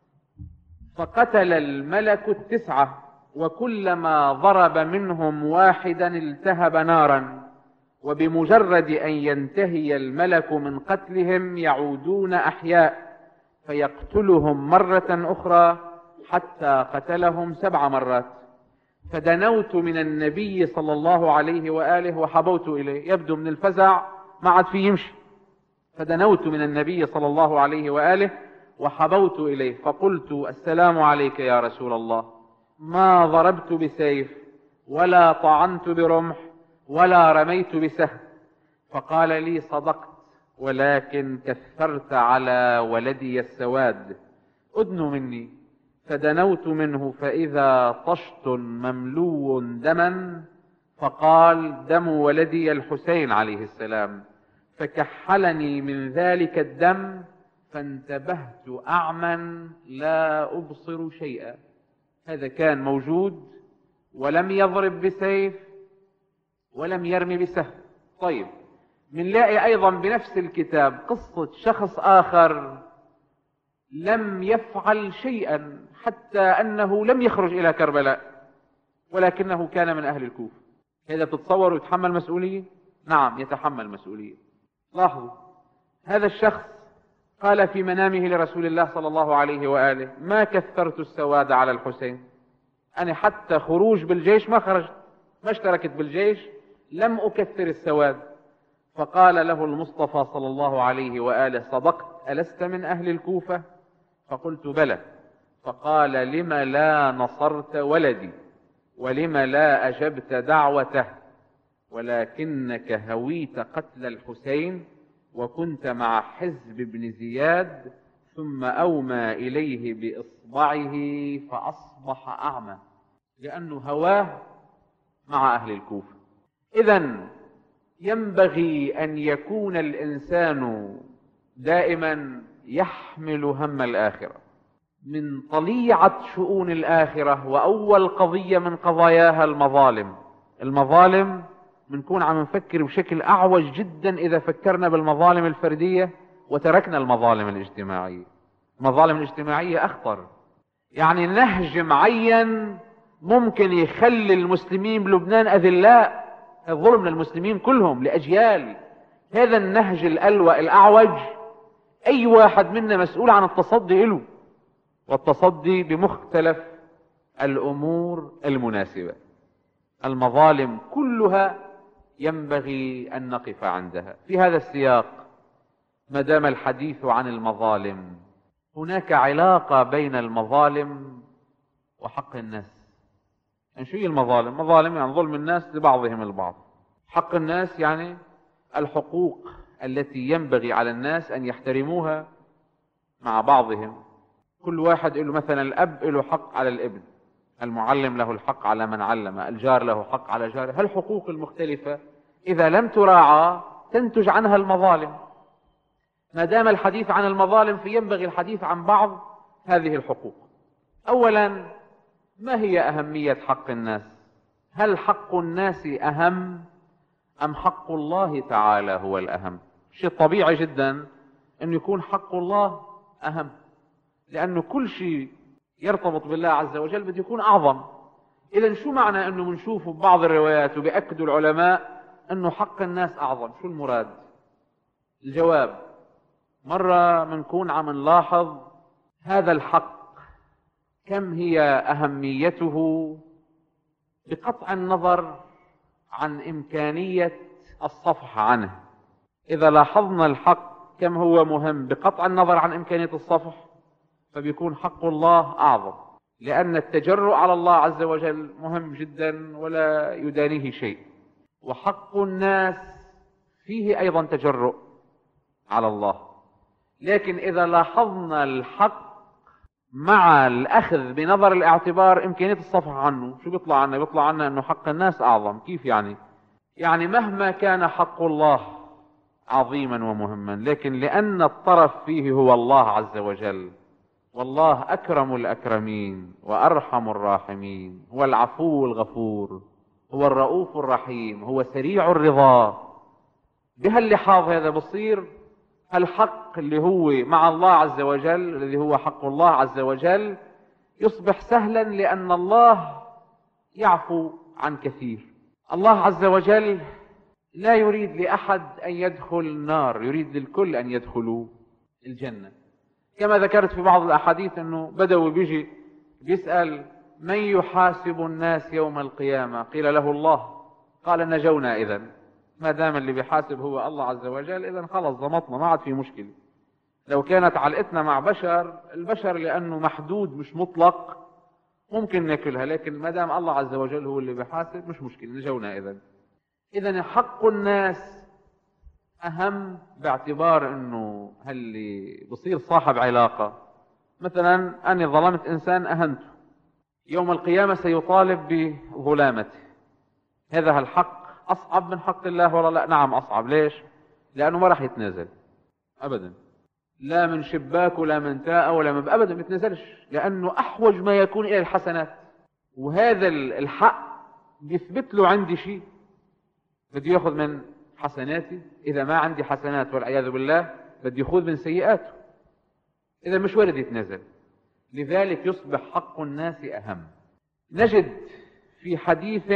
فقتل الملك التسعة، وكلما ضرب منهم واحدا التهب نارا، وبمجرد أن ينتهي الملك من قتلهم يعودون أحياء فيقتلهم مرة أخرى حتى قتلهم سبع مرات. فدنوت من النبي صلى الله عليه وآله وحبوت إليه، يبدو من الفزع ما عاد فيه يمشي. فدنوت من النبي صلى الله عليه وآله وحبوت إليه فقلت: السلام عليك يا رسول الله، ما ضربت بسيف ولا طعنت برمح ولا رميت بسهم. فقال لي: صدقت، ولكن كثرت على ولدي السواد، أدنوا مني. فدنوت منه فإذا طشت مملو دما، فقال: دم ولدي الحسين عليه السلام. فكحلني من ذلك الدم، فانتبهت أعمى لا أبصر شيئا. هذا كان موجود ولم يضرب بسيف ولم يرمي بسهم. طيب، منلاقي أيضا بنفس الكتاب قصة شخص آخر لم يفعل شيئا، حتى أنه لم يخرج إلى كربلاء، ولكنه كان من أهل الكوفة. هذا تتصور يتحمل مسؤولية؟ نعم، يتحمل مسؤولية. لاحظوا، هذا الشخص قال في منامه لرسول الله صلى الله عليه وآله: ما كثرت السواد على الحسين، أنا حتى خروج بالجيش ما خرجت، ما اشتركت بالجيش، لم أكثر السواد. فقال له المصطفى صلى الله عليه وآله: صدقت، ألست من أهل الكوفة؟ فقلت: بلى. فقال: لم لا نصرت ولدي، ولم لا أجبت دعوته، ولكنك هويت قتل الحسين، وكنت مع حزب بن زياد، ثم أومى إليه بإصبعه فأصبح أعمى، لأنه هواه مع أهل الكوفة. إذن ينبغي أن يكون الإنسان دائما يحمل هم الآخرة. من طليعة شؤون الآخرة وأول قضية من قضاياها المظالم. المظالم بنكون عم نفكر بشكل أعوج جدا إذا فكرنا بالمظالم الفردية وتركنا المظالم الاجتماعية. المظالم الاجتماعية أخطر، يعني نهج معين ممكن يخلي المسلمين بلبنان أذلاء، الظلم للمسلمين كلهم لأجيال. هذا النهج الألوى الأعوج أي واحد منا مسؤول عن التصدي له، والتصدي بمختلف الأمور المناسبة. المظالم كلها ينبغي أن نقف عندها. في هذا السياق، ما دام الحديث عن المظالم، هناك علاقة بين المظالم وحق الناس. يعني شو هي المظالم؟ مظالم يعني ظلم الناس لبعضهم البعض. حق الناس يعني الحقوق التي ينبغي على الناس أن يحترموها مع بعضهم. كل واحد له مثلا الأب له حق على الابن، المعلم له الحق على من علم، الجار له حق على جاره. هالحقوق المختلفة إذا لم تراعى تنتج عنها المظالم. ما دام الحديث عن المظالم فينبغي الحديث عن بعض هذه الحقوق. أولا، ما هي أهمية حق الناس؟ هل حق الناس أهم أم حق الله تعالى هو الأهم؟ شيء طبيعي جدا أن يكون حق الله أهم، لأنه كل شيء يرتبط بالله عز وجل بده يكون أعظم. إذن شو معنى أنه منشوفه ببعض الروايات وبيأكدوا العلماء أنه حق الناس أعظم؟ شو المراد؟ الجواب: مرة منكون عم نلاحظ هذا الحق كم هي أهميته بقطع النظر عن إمكانية الصفح عنه. إذا لاحظنا الحق كم هو مهم بقطع النظر عن إمكانية الصفح، فبيكون حق الله أعظم، لأن التجرؤ على الله عز وجل مهم جدا ولا يدانيه شيء، وحق الناس فيه أيضا تجرؤ على الله. لكن إذا لاحظنا الحق مع الأخذ بنظر الاعتبار إمكانية الصفح عنه، شو بيطلع عنا؟ بيطلع عنا أنه حق الناس أعظم. كيف يعني؟ يعني مهما كان حق الله عظيما ومهما، لكن لأن الطرف فيه هو الله عز وجل، والله أكرم الأكرمين وأرحم الراحمين، هو العفو الغفور، هو الرؤوف الرحيم، هو سريع الرضا. بهاللحاظ هذا بصير الحق اللي هو مع الله عز وجل، الذي هو حق الله عز وجل، يصبح سهلا، لأن الله يعفو عن كثير. الله عز وجل لا يريد لأحد أن يدخل النار، يريد للكل أن يدخلوا الجنة. كما ذكرت في بعض الأحاديث أنه بدوي بيجي بيسأل: من يحاسب الناس يوم القيامة؟ قيل له الله. قال: نجونا إذن، ما دام اللي بيحاسب هو الله عز وجل إذن خلص ضمطنا، ما عاد في مشكلة. لو كانت علقتنا مع بشر، البشر لأنه محدود مش مطلق ممكن ناكلها، لكن ما دام الله عز وجل هو اللي بيحاسب مش مشكلة، نجونا إذن. إذن حق الناس أهم، باعتبار أنه هاللي بصير صاحب علاقة، مثلا أنا ظلمت إنسان أهنته، يوم القيامة سيطالب بظلامته، هذا هالحق أصعب من حق الله ولا لا؟ نعم أصعب. ليش؟ لأنه ما راح يتنازل أبدا، لا من شباك ولا من تاء ولا من أبدا ما يتنازلش، لأنه أحوج ما يكون إلى الحسنات، وهذا الحق بيثبت له عندي شيء، بدي يأخذ من حسناتي، إذا ما عندي حسنات والعياذ بالله بدي يأخذ من سيئاته، إذا مش وارد يتنازل. لذلك يصبح حق الناس أهم. نجد في حديث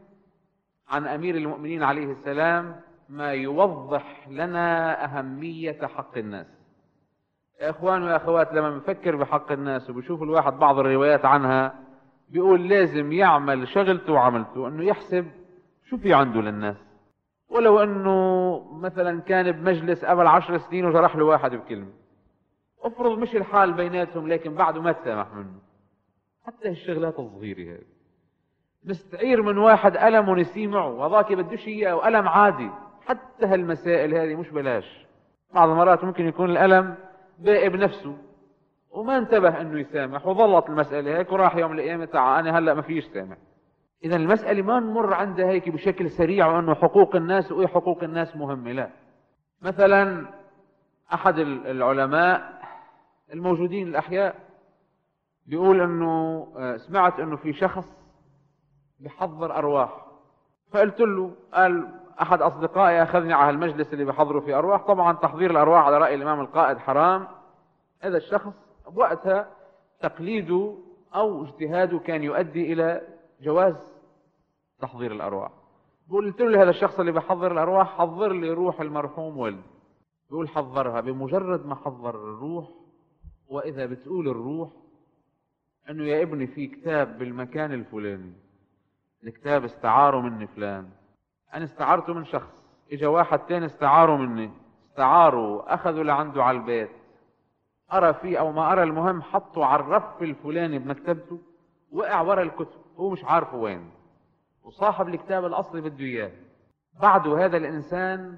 عن أمير المؤمنين عليه السلام ما يوضح لنا أهمية حق الناس. يا إخوان ويا أخوات، لما بنفكر بحق الناس وبشوف الواحد بعض الروايات عنها بيقول لازم يعمل شغلته وعملته، أنه يحسب شو في عنده للناس، ولو أنه مثلا كان بمجلس قبل عشر سنين وجرح له واحد بكلمة، افرض مش الحال بيناتهم لكن بعده ما تسامح منه. حتى الشغلات الصغيرة هذه، نستعير من واحد ألم ونسيه معه وذاك بدوش إياه وألم عادي، حتى هالمسائل هذه مش بلاش. بعض المرات ممكن يكون الألم باقي بنفسه وما انتبه أنه يسامح، وظلت المسألة هيك وراح يوم القيامة تعال أنا هلأ ما فيش سامح. إذا المسألة ما نمر عندها هيك بشكل سريع وأنه حقوق الناس وإيه حقوق الناس مهمة، لا. مثلا أحد العلماء الموجودين الأحياء بيقول أنه سمعت أنه في شخص بيحضر أرواح، فقلت له، قال أحد أصدقائي أخذني على المجلس اللي بيحضروا فيه أرواح. طبعا تحضير الأرواح على رأي الإمام القائد حرام. هذا الشخص بوقتها تقليده أو اجتهاده كان يؤدي إلى جواز تحضير الأرواح. قلت له هذا الشخص اللي بيحضر الأرواح حضر لي روح المرحوم والدي. بيقول حضرها، بمجرد ما حضر الروح وإذا بتقول الروح أنه يا ابني في كتاب بالمكان الفلاني، الكتاب استعاره مني فلان، أنا استعارته من شخص، إجا واحد تاني استعاره مني، استعاروا أخذوا لعنده على البيت، أرى فيه أو ما أرى، المهم حطوا على الرف الفلاني بمكتبته، وقع ورا الكتب هو مش عارفه وين، وصاحب الكتاب الأصلي بده إياه. بعده هذا الإنسان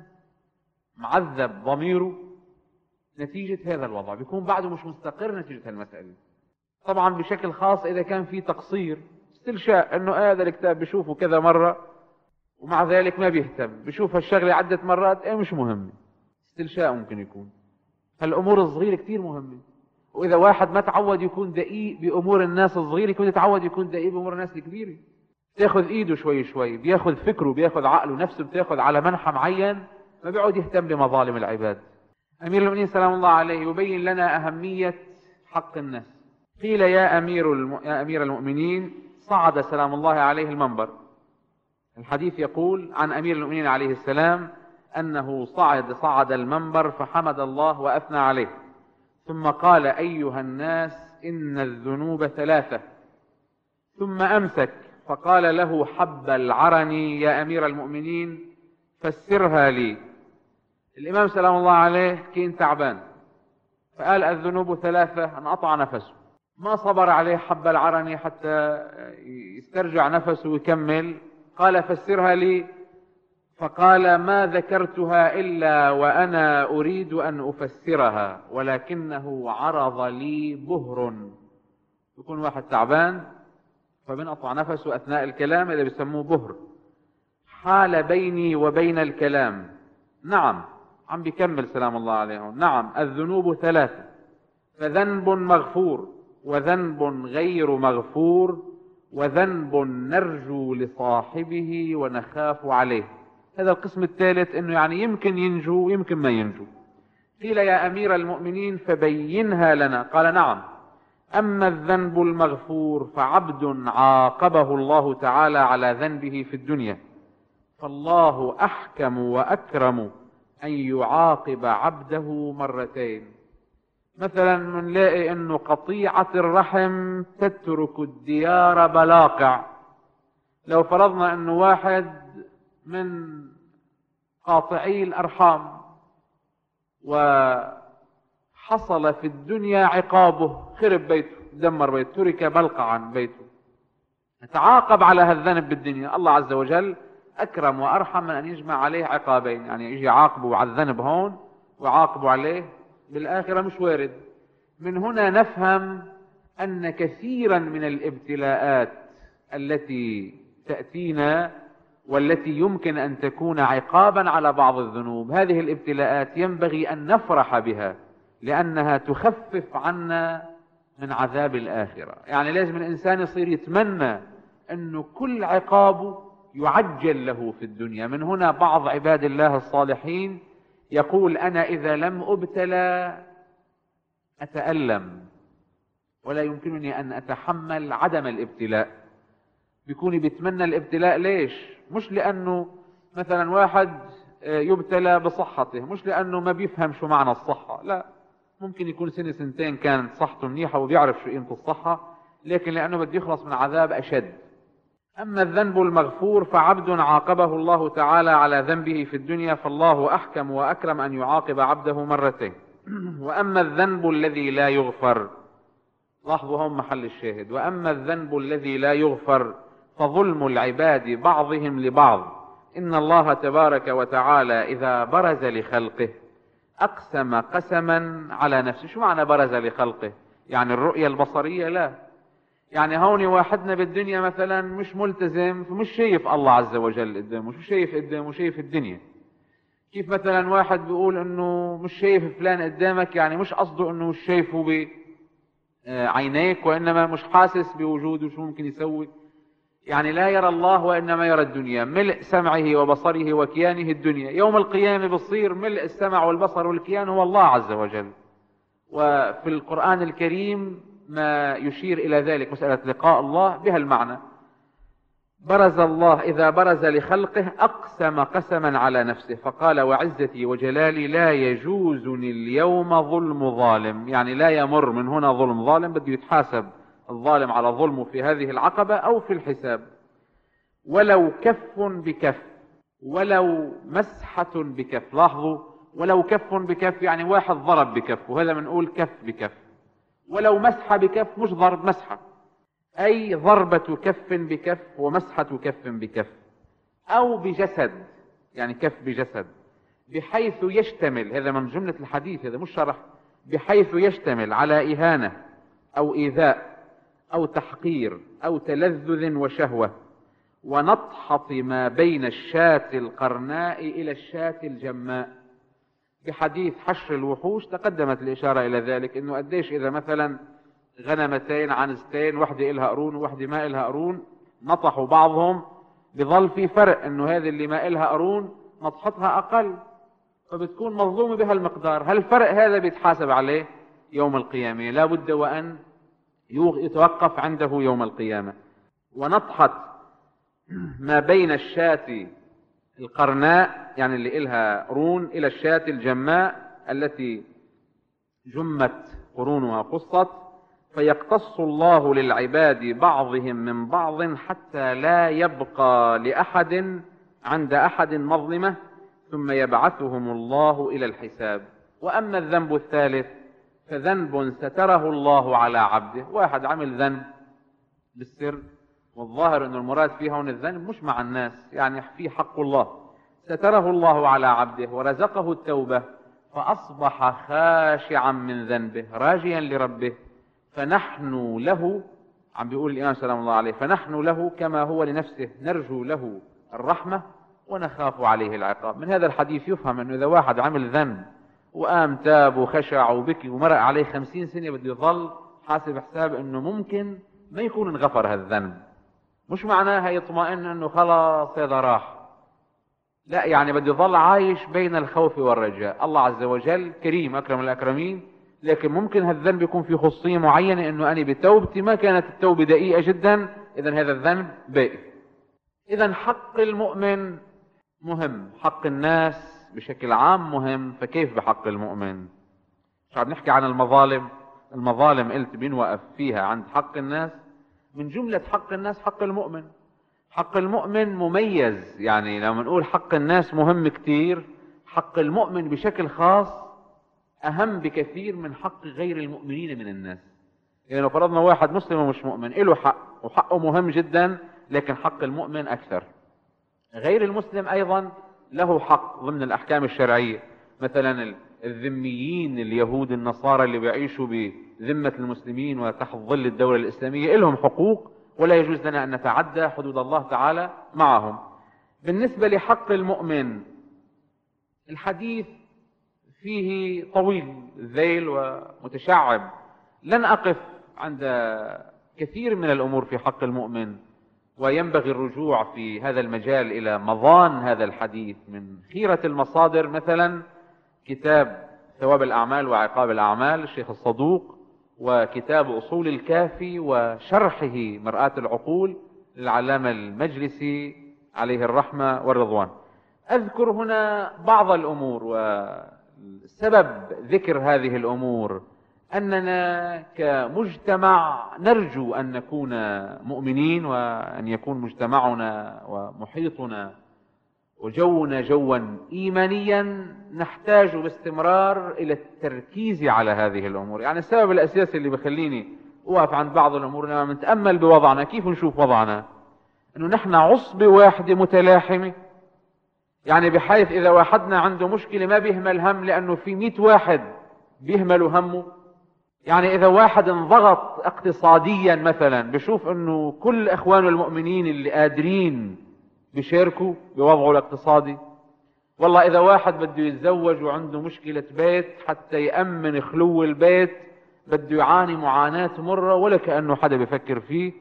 معذب ضميره نتيجة هذا الوضع، بيكون بعده مش مستقر نتيجة هالمسألة. طبعا بشكل خاص إذا كان في تقصير، استلشاء، أنه هذا الكتاب بيشوفه كذا مرة ومع ذلك ما بيهتم، بيشوف هالشغلة عدة مرات، ايه مش مهمة، استلشاء ممكن يكون. هالأمور الصغيرة كتير مهمة، وإذا واحد ما تعود يكون دقيق بأمور الناس الصغيرة يكون يتعود يكون دقيق بأمور الناس الكبيرة. بياخذ إيده شوي شوي، بياخذ فكره، بياخذ عقله، نفسه بتاخذ على منحى معين، ما بيقعد يهتم بمظالم العباد. أمير المؤمنين سلام الله عليه يبين لنا أهمية حق الناس. قيل يا أمير, الم... يا أمير المؤمنين، صعد سلام الله عليه المنبر. الحديث يقول عن أمير المؤمنين عليه السلام أنه صعد صعد المنبر فحمد الله وأثنى عليه، ثم قال أيها الناس إن الذنوب ثلاثة، ثم أمسك فقال له حب العرني يا أمير المؤمنين فسرها لي. الإمام سلام الله عليه كان تعبان فقال الذنوب ثلاثة، انقطع نفسه، ما صبر عليه حب العرني حتى يسترجع نفسه ويكمل، قال فسرها لي، فقال ما ذكرتها إلا وأنا أريد أن أفسرها ولكنه عرض لي بهر. يكون واحد تعبان فبنقطع نفسه أثناء الكلام، إذا بيسموه بهر، حال بيني وبين الكلام. نعم عم بيكمل سلام الله عليهم. نعم الذنوب ثلاثة، فذنب مغفور، وذنب غير مغفور، وذنب نرجو لصاحبه ونخاف عليه. هذا القسم الثالث انه يعني يمكن ينجو يمكن ما ينجو. قيل يا امير المؤمنين فبينها لنا. قال نعم، اما الذنب المغفور فعبد عاقبه الله تعالى على ذنبه في الدنيا، فالله احكم واكرم ان يعاقب عبده مرتين. مثلا منلاقي انه قطيعة الرحم تترك الديار بلاقع. لو فرضنا انه واحد من قاطعي الارحام وحصل في الدنيا عقابه، خرب بيته، دمر بيته، ترك بلقعا بيته، تعاقب على هالذنب بالدنيا، الله عز وجل اكرم وارحم من ان يجمع عليه عقابين، يعني يجي يعاقبه على الذنب هون ويعاقبه عليه بالآخرة، مش وارد. من هنا نفهم أن كثيرا من الابتلاءات التي تأتينا والتي يمكن أن تكون عقابا على بعض الذنوب، هذه الابتلاءات ينبغي أن نفرح بها لأنها تخفف عنا من عذاب الآخرة. يعني لازم الإنسان يصير يتمنى أنه كل عقابه يعجل له في الدنيا. من هنا بعض عباد الله الصالحين يقول أنا إذا لم أبتلى أتألم ولا يمكنني أن أتحمل عدم الابتلاء. بيكون بيتمنى الابتلاء ليش؟ مش لأنه مثلا واحد يبتلى بصحته، مش لأنه ما بيفهم شو معنى الصحة، لا، ممكن يكون سنة سنتين كانت صحته منيحة وبيعرف شو قيمة الصحة، لكن لأنه بده يخلص من عذاب أشد. أما الذنب المغفور فعبد عاقبه الله تعالى على ذنبه في الدنيا، فالله أحكم وأكرم أن يعاقب عبده مرتين. وأما الذنب الذي لا يغفر، لاحظوا هم محل الشاهد، وأما الذنب الذي لا يغفر فظلم العباد بعضهم لبعض. إن الله تبارك وتعالى إذا برز لخلقه أقسم قسما على نفسه. شو معنى برز لخلقه؟ يعني الرؤية البصرية؟ لا، يعني هون واحدنا بالدنيا مثلا مش ملتزم، مش شايف الله عز وجل قدامه، مش شايف قدامه، شايف الدنيا. كيف مثلا واحد بيقول انه مش شايف فلان قدامك، يعني مش قصده انه مش شايفه بعينيك وانما مش حاسس بوجوده شو ممكن يسوي. يعني لا يرى الله وانما يرى الدنيا، ملء سمعه وبصره وكيانه الدنيا. يوم القيامة بصير ملء السمع والبصر والكيان هو الله عز وجل. وفي القرآن الكريم ما يشير إلى ذلك، مسألة لقاء الله بها المعنى. برز الله إذا برز لخلقه أقسم قسما على نفسه فقال وعزتي وجلالي لا يجوزني اليوم ظلم ظالم. يعني لا يمر من هنا ظلم ظالم، بده يتحاسب الظالم على ظلمه في هذه العقبة أو في الحساب. ولو كف بكف، ولو مسحة بكف. لاحظوا، ولو كف بكف يعني واحد ضرب بكف، وهذا بنقول كف بكف. ولو مسحة بكف مش ضرب، مسحة، أي ضربة كف بكف ومسحة كف بكف. أو بجسد، يعني كف بجسد، بحيث يشتمل، هذا من جملة الحديث، هذا مش شرح، بحيث يشتمل على إهانة أو إيذاء أو تحقير أو تلذذ وشهوة، ونطحط ما بين الشاة القرناء إلى الشاة الجماء. بحديث حشر الوحوش تقدمت الإشارة إلى ذلك، إنه قديش إذا مثلا غنمتين عنزتين، واحدة إلها قرون وواحدة ما إلها قرون، نطحوا بعضهم، بظل في فرق إنه هذه اللي ما إلها قرون نطحتها أقل، فبتكون مظلومة بهالمقدار. هالفرق هذا بيتحاسب عليه يوم القيامة، لا بد وأن يتوقف عنده يوم القيامة. ونطحت ما بين الشاة القرناء يعني اللي إلها قرون إلى الشاة الجماء التي جمت قرونها قصت، فيقتص الله للعباد بعضهم من بعض حتى لا يبقى لأحد عند أحد مظلمة، ثم يبعثهم الله إلى الحساب. وأما الذنب الثالث فذنب ستره الله على عبده. واحد عمل ذنب بالسر، والظاهر أن المراد فيه هون الذنب مش مع الناس، يعني في حق الله، ستره الله على عبده ورزقه التوبة، فأصبح خاشعا من ذنبه راجيا لربه، فنحن له، عم بيقول الإمام سلام الله عليه، فنحن له كما هو لنفسه نرجو له الرحمة ونخاف عليه العقاب. من هذا الحديث يفهم أنه إذا واحد عمل ذنب وقام تاب وخشع وبكي ومرق عليه خمسين سنة بده يظل حاسب حساب أنه ممكن ما يكون انغفر هذا الذنب. مش معناها يطمئن أنه خلاص هذا راح، لا، يعني بده يظل عايش بين الخوف والرجاء. الله عز وجل كريم أكرم الأكرمين، لكن ممكن هالذنب يكون في خصوصية معينة، أنه أنا بتوبتي ما كانت التوبة دقيقة جدا، إذن هذا الذنب باقي. إذن حق المؤمن مهم، حق الناس بشكل عام مهم، فكيف بحق المؤمن؟ مش عم نحكي عن المظالم. المظالم قلت بنوقف فيها عند حق الناس. من جملة حق الناس حق المؤمن. حق المؤمن مميز، يعني لما نقول حق الناس مهم كتير، حق المؤمن بشكل خاص أهم بكثير من حق غير المؤمنين من الناس. يعني لو فرضنا واحد مسلم ومش مؤمن له حق، وحقه مهم جدا، لكن حق المؤمن أكثر. غير المسلم أيضا له حق ضمن الأحكام الشرعية، مثلا الذميين اليهود النصارى اللي بيعيشوا بذمة المسلمين وتحت ظل الدولة الإسلامية لهم حقوق، ولا يجوز لنا أن نتعدى حدود الله تعالى معهم. بالنسبة لحق المؤمن الحديث فيه طويل الذيل ومتشعب، لن أقف عند كثير من الأمور في حق المؤمن، وينبغي الرجوع في هذا المجال إلى مضان هذا الحديث من خيرة المصادر، مثلا كتاب ثواب الأعمال وعقاب الأعمال الشيخ الصدوق، وكتاب أصول الكافي وشرحه مرآة العقول للعلامة المجلسي عليه الرحمة والرضوان. أذكر هنا بعض الأمور، وسبب ذكر هذه الأمور أننا كمجتمع نرجو أن نكون مؤمنين، وأن يكون مجتمعنا ومحيطنا وجونا جوا إيمانيا، نحتاج باستمرار إلى التركيز على هذه الأمور. يعني السبب الأساسي اللي بخليني أوقف عند بعض الأمور لما نتأمل بوضعنا، كيف نشوف وضعنا، أنه نحن عصبة واحدة متلاحمة، يعني بحيث إذا واحدنا عنده مشكلة ما بيهمل هم، لأنه في مئة واحد بيهملوا همه. يعني إذا واحد انضغط اقتصاديا مثلا، بشوف أنه كل إخوانه المؤمنين اللي قادرين بيشاركوا بوضعه الاقتصادي. والله إذا واحد بده يتزوج وعنده مشكلة بيت، حتى يأمن خلو البيت بده يعاني معاناة مرة ولا كأنه حدا بيفكر فيه،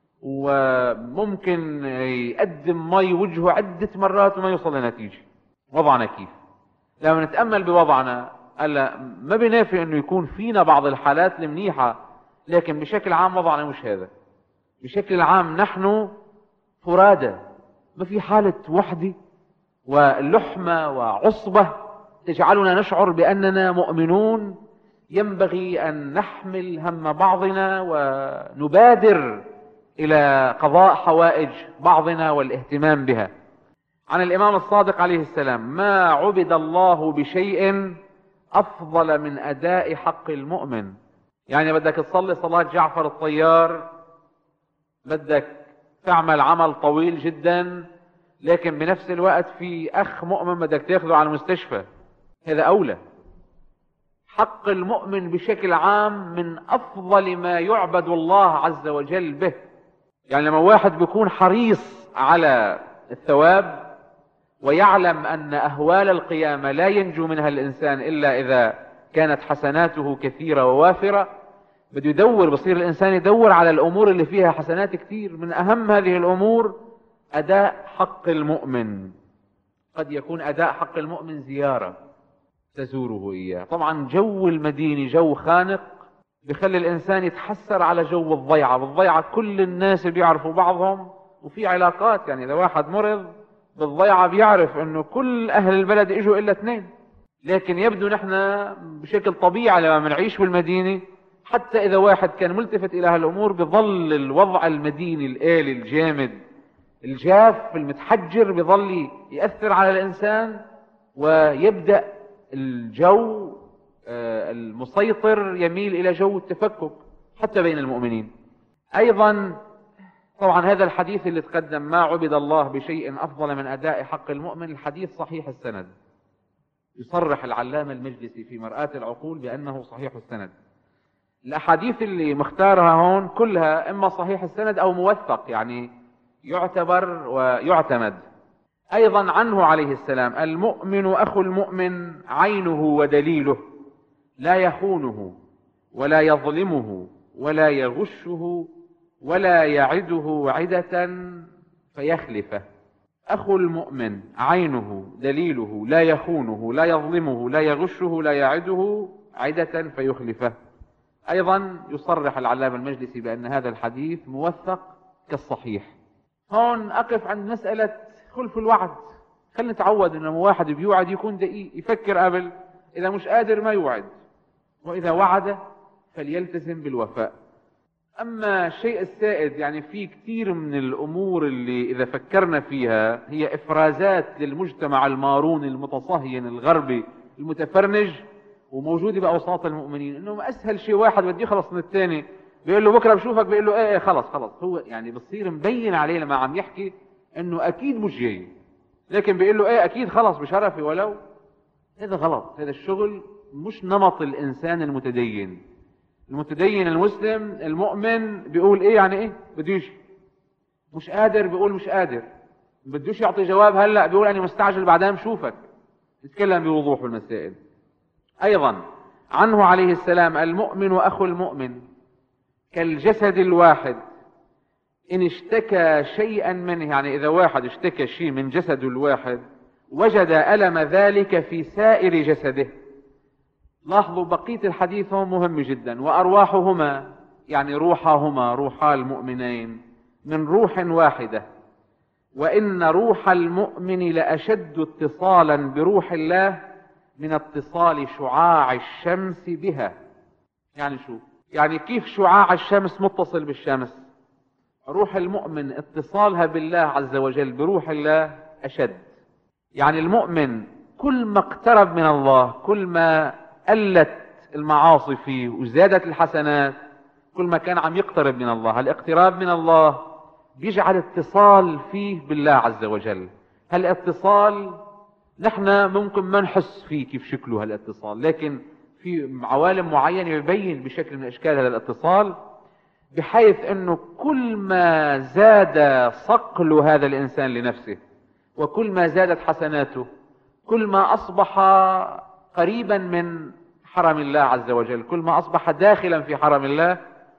وممكن يقدم مي وجهه عدة مرات وما يوصل لنتيجة. وضعنا كيف؟ لما نتأمل بوضعنا هلا ما بينافي انه يكون فينا بعض الحالات المنيحة، لكن بشكل عام وضعنا مش هذا. بشكل عام نحن فرادى، ما في حالة وحدة واللحمة وعصبة تجعلنا نشعر بأننا مؤمنون. ينبغي أن نحمل هم بعضنا ونبادر إلى قضاء حوائج بعضنا والاهتمام بها. عن الإمام الصادق عليه السلام: ما عبد الله بشيء أفضل من أداء حق المؤمن. يعني بدك تصلي صلاة جعفر الطيار، بدك تعمل عمل طويل جدا، لكن بنفس الوقت في أخ مؤمن بدك تاخذه على المستشفى، هذا أولى. حق المؤمن بشكل عام من أفضل ما يعبد الله عز وجل به. يعني لما واحد بيكون حريص على الثواب ويعلم أن أهوال القيامة لا ينجو منها الإنسان إلا إذا كانت حسناته كثيرة ووافرة، بده يدور، بصير الإنسان يدور على الأمور اللي فيها حسنات كثير. من أهم هذه الأمور أداء حق المؤمن. قد يكون أداء حق المؤمن زيارة تزوره إياه. طبعا جو المدينة جو خانق، بخلي الإنسان يتحسر على جو الضيعة. بالضيعة كل الناس بيعرفوا بعضهم وفي علاقات. يعني إذا واحد مرض بالضيعة بيعرف أنه كل أهل البلد إجوا إلا اثنين، لكن يبدو نحن بشكل طبيعي لما بنعيش بالمدينة، حتى إذا واحد كان ملتفت إلى هالأمور بظل الوضع المديني الآلي الجامد الجاف المتحجر بظل يأثر على الإنسان، ويبدأ الجو المسيطر يميل إلى جو التفكك حتى بين المؤمنين. أيضا طبعا هذا الحديث اللي تقدم: ما عبد الله بشيء أفضل من أداء حق المؤمن، الحديث صحيح السند. يصرح العلامة المجلسي في مرآة العقول بأنه صحيح السند. الأحاديث اللي مختارها هون كلها إما صحيح السند أو موثق، يعني يعتبر ويعتمد. أيضا عنه عليه السلام: المؤمن أخو المؤمن عينه ودليله، لا يخونه ولا يظلمه ولا يغشه ولا يعده وعدة فيخلفه. أخو المؤمن عينه دليله، لا يخونه لا يظلمه لا يغشه لا يعده عدة فيخلفه. أيضا يصرح العلامة المجلسي بأن هذا الحديث موثق كالصحيح. هون أقف عند مسألة خلف الوعد. خلينا نتعود أن واحد بيوعد يكون دقيق، يفكر قبل، إذا مش قادر ما يوعد، وإذا وعد فليلتزم بالوفاء. أما الشيء السائد، يعني في كثير من الأمور اللي إذا فكرنا فيها هي إفرازات للمجتمع المارون المتصهين الغربي المتفرنج، وموجودة بأوساط المؤمنين، إنه أسهل شيء واحد بده يخلص من الثاني بيقول له بكرة بشوفك، بيقول له إيه إيه خلص خلص. هو يعني بصير مبين عليه لما عم يحكي إنه أكيد مش جاي، لكن بيقول له إيه أكيد خلص بشرفي ولو. هذا غلط، هذا الشغل مش نمط الإنسان المتدين. المتدين المسلم المؤمن بيقول إيه يعني إيه بده يجي، مش قادر بيقول مش قادر، بدوش يعطي جواب هلأ بيقول أنا مستعجل بعدين بشوفك، يتكلم بوضوح بالمسائل. أيضا عنه عليه السلام: المؤمن أخو المؤمن كالجسد الواحد، إن اشتكى شيئا منه، يعني إذا واحد اشتكى شيء من جسد الواحد وجد ألم ذلك في سائر جسده. لاحظوا بقية الحديث هم مهم جدا: وأرواحهما، يعني روحهما روحا المؤمنين من روح واحدة، وإن روح المؤمن لأشد اتصالا بروح الله من اتصال شعاع الشمس بها. يعني شو؟ يعني كيف شعاع الشمس متصل بالشمس؟ روح المؤمن اتصالها بالله عز وجل بروح الله أشد. يعني المؤمن كل ما اقترب من الله، كل ما قلت المعاصي فيه وزادت الحسنات، كل ما كان عم يقترب من الله. الاقتراب من الله بيجعل اتصال فيه بالله عز وجل. هالاتصال نحن ممكن ما نحس فيه كيف شكله هالاتصال، لكن في عوالم معينة يبين بشكل من أشكال هذا الاتصال، بحيث أنه كل ما زاد صقل هذا الإنسان لنفسه وكل ما زادت حسناته، كل ما أصبح قريبا من حرم الله عز وجل، كل ما أصبح داخلا في حرم الله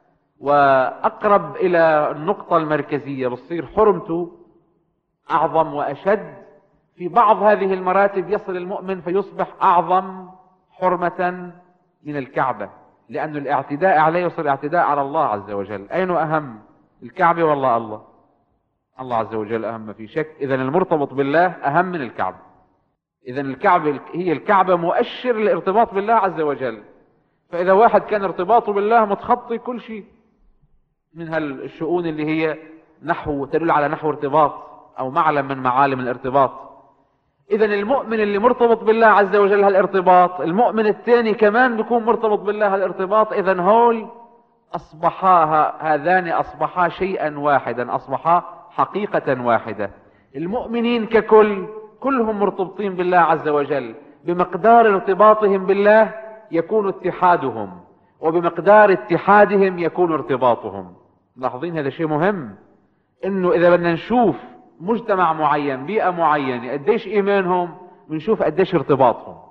وأقرب إلى النقطة المركزية، بصير حرمته أعظم وأشد. في بعض هذه المراتب يصل المؤمن فيصبح أعظم حرمة من الكعبة، لأن الاعتداء عليه يصير اعتداء على الله عز وجل. أين أهم، الكعبة والله الله؟ الله عز وجل أهم ما في شك. إذن المرتبط بالله أهم من الكعبة. إذن الكعبة هي الكعبة مؤشر للارتباط بالله عز وجل. فإذا واحد كان ارتباطه بالله متخطي كل شيء من هالشؤون اللي هي نحو تدل على نحو ارتباط أو معلم من معالم الارتباط. إذن المؤمن اللي مرتبط بالله عز وجل هالارتباط، المؤمن الثاني كمان بيكون مرتبط بالله هالارتباط. إذن هول أصبحا هذان أصبحا شيئا واحدا، أصبحا حقيقة واحدة. المؤمنين ككل كلهم مرتبطين بالله عز وجل، بمقدار ارتباطهم بالله يكون اتحادهم، وبمقدار اتحادهم يكون ارتباطهم. لاحظين هذا شيء مهم، انه اذا بدنا نشوف مجتمع معين بيئة معينة قديش ايمانهم بنشوف قديش ارتباطهم.